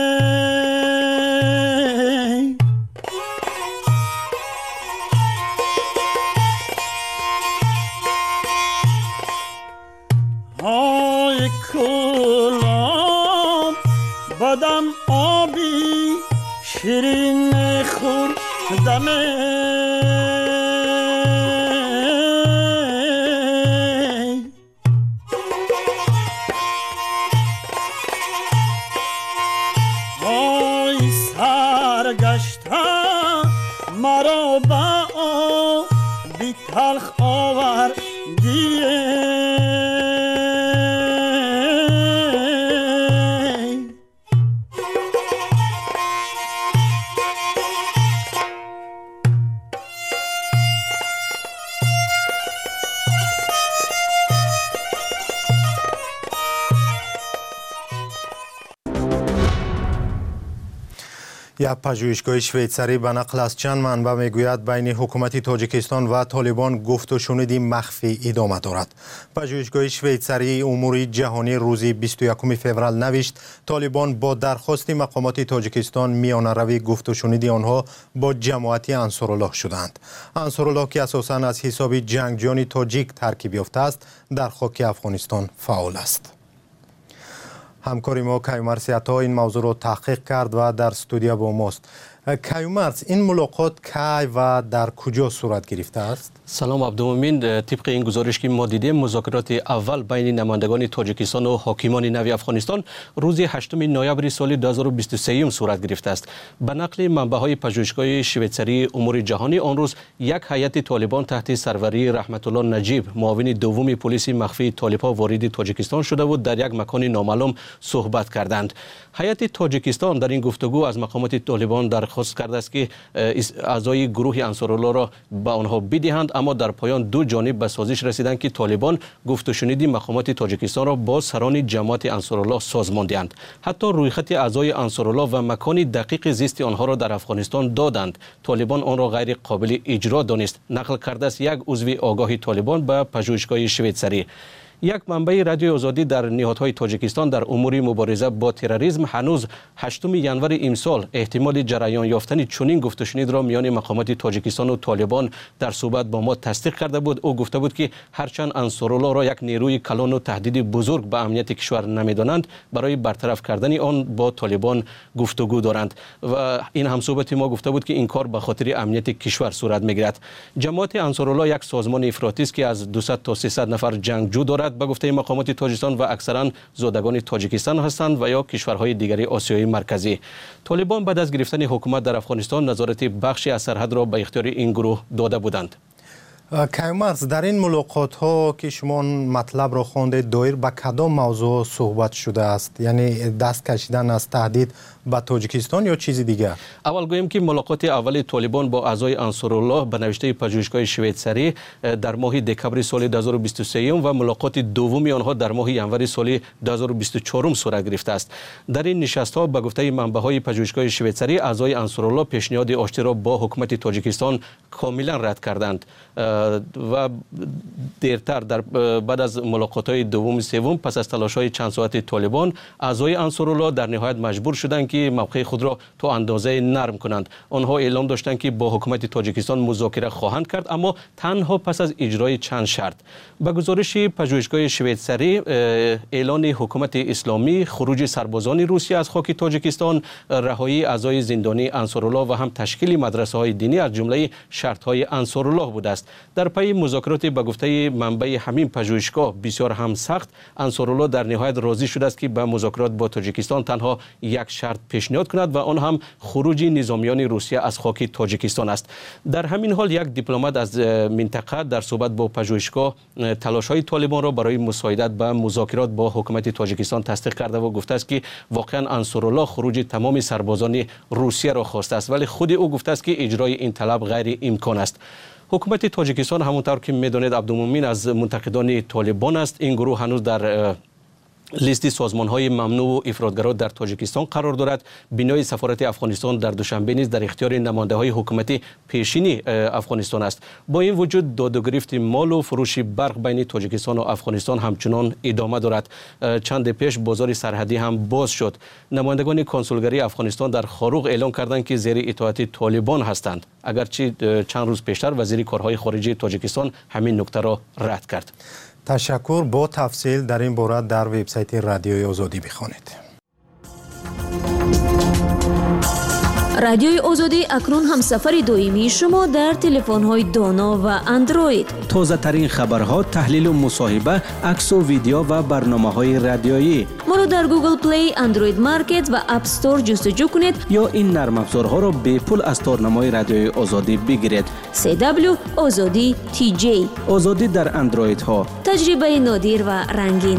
[SPEAKER 6] آی کلام بدم آبی شیرین خوردمه آی سرگشته مرا با آبی تلخ آور دیه
[SPEAKER 10] یک پژوهشگاه شویتزری به نقل از چند منبع میگوید بین حکومت تاجیکستان و طالبان گفت و شنودی مخفی ادامه دارد. پژوهشگاه شویتزری امور جهانی روز بیست و یکم فوریه نوشت طالبان با درخواست مقامات تاجیکستان میانه‌روی گفت و شنودی آنها با جماعت انصارالله شدند. انصارالله که اساساً از حساب جنگجویان تاجیک ترکیب یافته است در خاک افغانستان فعال است. همکاری ما کیومرث عطا این موضوع را تحقیق کرد و در استودیو با ماست. کیومرث، این ملاقات کی و در کجا صورت گرفته است؟
[SPEAKER 4] سلام عبدالمؤمن، طبق این گزارش که ما دیدیم مذاکرات اول بین نمایندگان تاجیکستان و حاکمان نوی افغانستان روز هشتم نوامبر سال دو هزار و بیست و سه صورت گرفته است. به نقل منبع‌های پژوهشگاه شویتزری امور جهانی آن روز یک هیئت طالبان تحت سروری رحمت الله نجیب معاون دوم پلیس مخفی طالب‌ها وارد تاجیکستان شده و در یک مکان نامعلوم صحبت کردند. هیئت تاجیکستان در این گفتگو از مقامات طالبان درخواست کرده است که اعضای گروه انصارالله را به آنها بدهند، اما در پایان دو جانب به سازش رسیدند که طالبان گفت و شنید مقامات تاجیکستان را با سران جماعت انصارالله سازماندند. حتی رویخط اعضای انصارالله و مکان دقیق زیست آنها را در افغانستان دادند. طالبان آن را غیر قابل اجرا دانست. نقل کرده است یک عضو آگاه طالبان به پژوهشگاه شویتزری. یک منبع رادیو آزادی در نهادهای تاجیکستان در امور مبارزه با تروریسم هنوز هشتم ژانویه امسال احتمال جریان یافتن چنین گفت و شنید را میان مقامات تاجیکستان و طالبان در صحبت با ما تصدیق کرده بود. او گفته بود که هرچند انصارالله را یک نیروی کلان و تهدید بزرگ به امنیت کشور نمیدانند، برای برطرف کردن آن با طالبان گفتگو دارند و این همصحبت ما گفته بود که این کار به خاطر امنیت کشور صورت میگیرد. جماعت انصارالله یک سازمان افراطی است که از دویست تا سیصد نفر جنگجو دارد دارد. به گفته مقامات تاجیکستان و اکثرا زادگان تاجیکستان هستند و یا کشورهای دیگری آسیای مرکزی. طالبان بعد از گرفتن حکومت در افغانستان نظارت بخشی از سرحد را به اختیار این گروه داده بودند.
[SPEAKER 10] کیومرز، در این ملاقات ها که شما مطلب را خواندید دایر به کدام موضوع صحبت شده است؟ یعنی دست کشیدن از تهدید به تاجیکستان یا چیزی دیگر؟
[SPEAKER 4] اول گویم که ملاقات اول طالبان با اعضای انصارالله به نوشته پژوهشگاه شویتسری در ماه دکامبر سال دو هزار و بیست و سه و ملاقات دومی آنها در ماه ینور سال دو هزار و بیست و چهار صورت گرفته است. در این نشست ها به گفته منبع‌های پژوهشگاه شویتسری اعضای انصارالله پیشنهاد آشتی را با حکومت تاجیکستان کاملا رد کردند و دیرتر در بعد از ملاقات‌های دوم سوم پس از تلاش‌های چند ساعت طالبان اعضای انصارالله در نهایت مجبور شدند که موقع خود را تا اندازه نرم کنند. آنها اعلام داشتند که با حکومت تاجیکستان مذاکره خواهند کرد، اما تنها پس از اجرای چند شرط. به گزارش پژوهشگاه شویتسری اعلان حکومت اسلامی، خروج سربازان روسیه از خاک تاجیکستان، رهایی اعضای زندانی انصارالله و هم تشکیل مدرسه‌های دینی از جمله شرط‌های انصارالله بوده است. در پی مذاکرات به گفته منبع همین پژوهشگاه بسیار هم سخت، انصارالله در نهایت راضی شده است که به مذاکرات با تاجیکستان تنها یک شرط پیشنهاد کند و آن هم خروج نظامیان روسیه از خاک تاجیکستان است. در همین حال یک دیپلمات از منطقه در صحبت با پژوهشگاه تلاش‌های طالبان را برای مساعدت به مذاکرات با حکومت تاجیکستان تصدیق کرده و گفته است که واقعا انصارالله خروج تمام سربازان روسیه را خواسته است، ولی خود او گفته است که اجرای این طلب غیر امکان است. حکومت تاجیکستان همونطور که میدانید عبدالمومن از منتقدان طالبان است. این گروه هنوز در لیست سازمان‌های ممنوع و افراطگرا در تاجیکستان قرار دارد. بنای سفارت افغانستان در دوشنبه نیز در اختیار نماینده‌های حکومت پیشینی افغانستان است. با این وجود داد و گرفت مال و فروش برق بین تاجیکستان و افغانستان همچنان ادامه دارد. چند پیش بازار سرحدی هم باز شد. نمایندگان کنسولگری افغانستان در خاروق اعلام کردند که زیر اطاعت طالبان هستند، اگرچه چند روز پیشتر وزیر کارهای خارجه تاجیکستان همین نکته را رد کرد.
[SPEAKER 10] تشکر. با تفصیل در این باره در وبسایت رادیوی آزادی بخوانید.
[SPEAKER 7] رادیوی آزادی اکنون همسفر دائمی شما در تلفن‌های دانا و اندروید.
[SPEAKER 17] تازه ترین خبرها، تحلیل و مصاحبه، عکس و ویدیو و برنامه‌های رادیویی.
[SPEAKER 7] ما را در گوگل پلی، اندروید مارکت و اپ استور جستجو کنید
[SPEAKER 17] یا این نرم افزارها را به پول از تارنمای رادیوی آزادی بگیرید.
[SPEAKER 7] سی دبلیو آزادی تی جی.
[SPEAKER 17] آزادی در اندروید ها.
[SPEAKER 7] تجربه نادر و رنگین.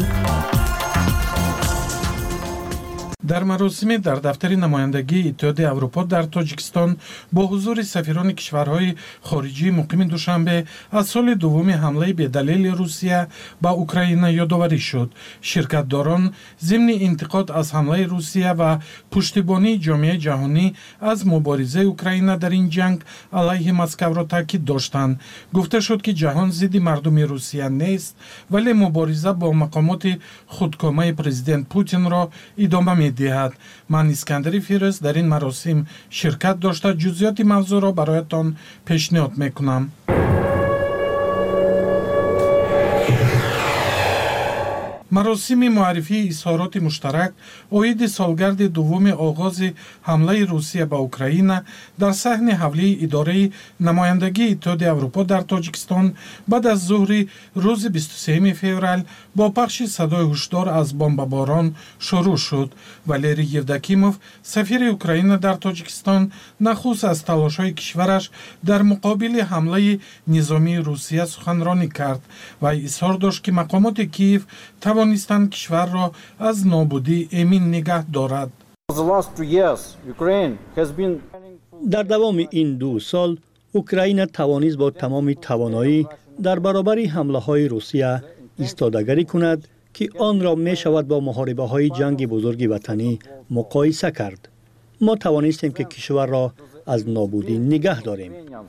[SPEAKER 1] در مراسم در دفتر نمایندگی اتحاد اروپا در تاجیکستان با حضور سفیران کشورهای خارجی مقیم دوشنبه از سال دوم حمله بی‌دلیل روسیه به اوکراین یادآوری شد. شرکتداران ضمن انتقاد از حمله روسیه و پشتیبانی جامعه جهانی از مبارزه اوکراین در این جنگ علیه مسکو را تاکید داشتند. گفته شد که جهان ضد مردم روسیه نیست، ولی مبارزه با مقامات خودکامه پرزیدنت پوتین را ادامه می دهد. من اسکندری فیروز در این مراسم شرکت داشته جزئیات موضوع را برایتان پیشنهاد میکنم. مراسم معرفی اظهارات مشترک عاید سالگرد دوم آغاز حمله روسیه به اوکراین در صحن حولی اداره نمایندگی اتحاد اروپا در تاجیکستان بعد از ظهر روز بیست و سوم فوریه با پخش صدای هشدار از بمباران شروع شد. والری یevdokimov سفیر اوکراین در تاجیکستان نخست از تلاش‌های کشورش در مقابل حمله نظامی روسیه سخنرانی کرد و اظهار داشت که مقامات کیف توانستند کشور را از نابودی امین نگه دارد.
[SPEAKER 19] در دوام این دو سال اوکراین توانست با تمام توانایی در برابر حمله های روسیه ایستادگی کند که آن را می شود با محاربه های جنگ بزرگ وطنی مقایسه کرد. ما توانستیم که کشور را از نابودی نگه داریم.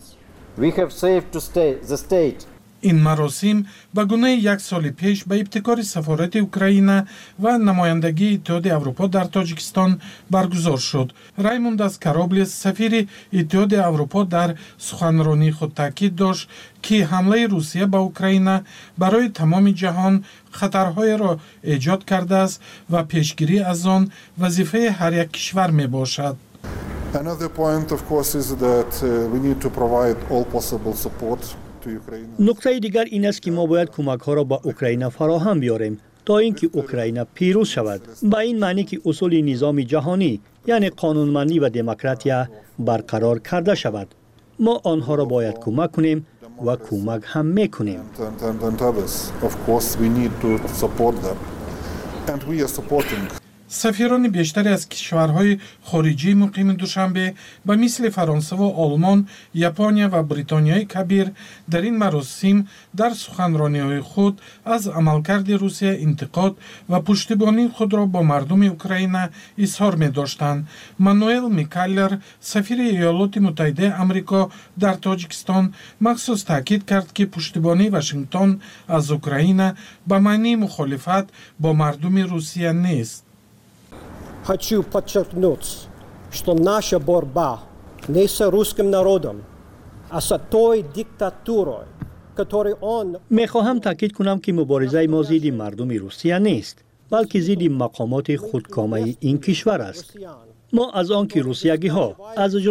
[SPEAKER 1] این مراسم به گونه یک سال پیش به ابتکار سفارت اوکراین و نمایندگی اتحاد اروپا در تاجیکستان برگزار شد. رایمونداس کارابلیس سفیر اتحاد اروپا در سخنرانی خود تاکید داشت که حمله روسیه به اوکراین برای تمام جهان خطرهای را ایجاد کرده است و پیشگیری از آن وظیفه هر یک کشور می باشد.
[SPEAKER 12] Another point, of course, is that uh, we need to provide all possible support.
[SPEAKER 19] نکته دیگر این است که ما باید کمک ها را به اوکراین فراهم بیاریم تا اینکه اوکراین پیروز شود. با این معنی که اصول نظام جهانی یعنی قانونمندی و دموکراسی برقرار کرده شود. ما آنها را باید کمک کنیم و کمک هم میکنیم.
[SPEAKER 1] سفیران بیشتری از کشورهای خارجی مقیم دوشنبه به مثل فرانسه و آلمان، ژاپن و بریتانیای کبیر در این مراسم در سخنرانی‌های خود از عملکرد روسیه انتقاد و پشتیبانی خود را با مردم اوکراین اظهار می‌داشتند. مانوئل میکالر، سفیر ایالات متحده آمریکا در تاجیکستان، مخصوص تاکید کرد که پشتیبانی واشنگتن از اوکراین به معنی مخالفت با مردم روسیه نیست.
[SPEAKER 12] Хочу подчеркнуть, что наша борьба не с русским народом, а с той диктатурой, которую он...
[SPEAKER 19] میخواهم تاکید کنم که مبارزه ما ضد مردم روسیه نیست، بلکه ضد مقامات خودکامه این کشور است. ما از آن که روسیگی ها از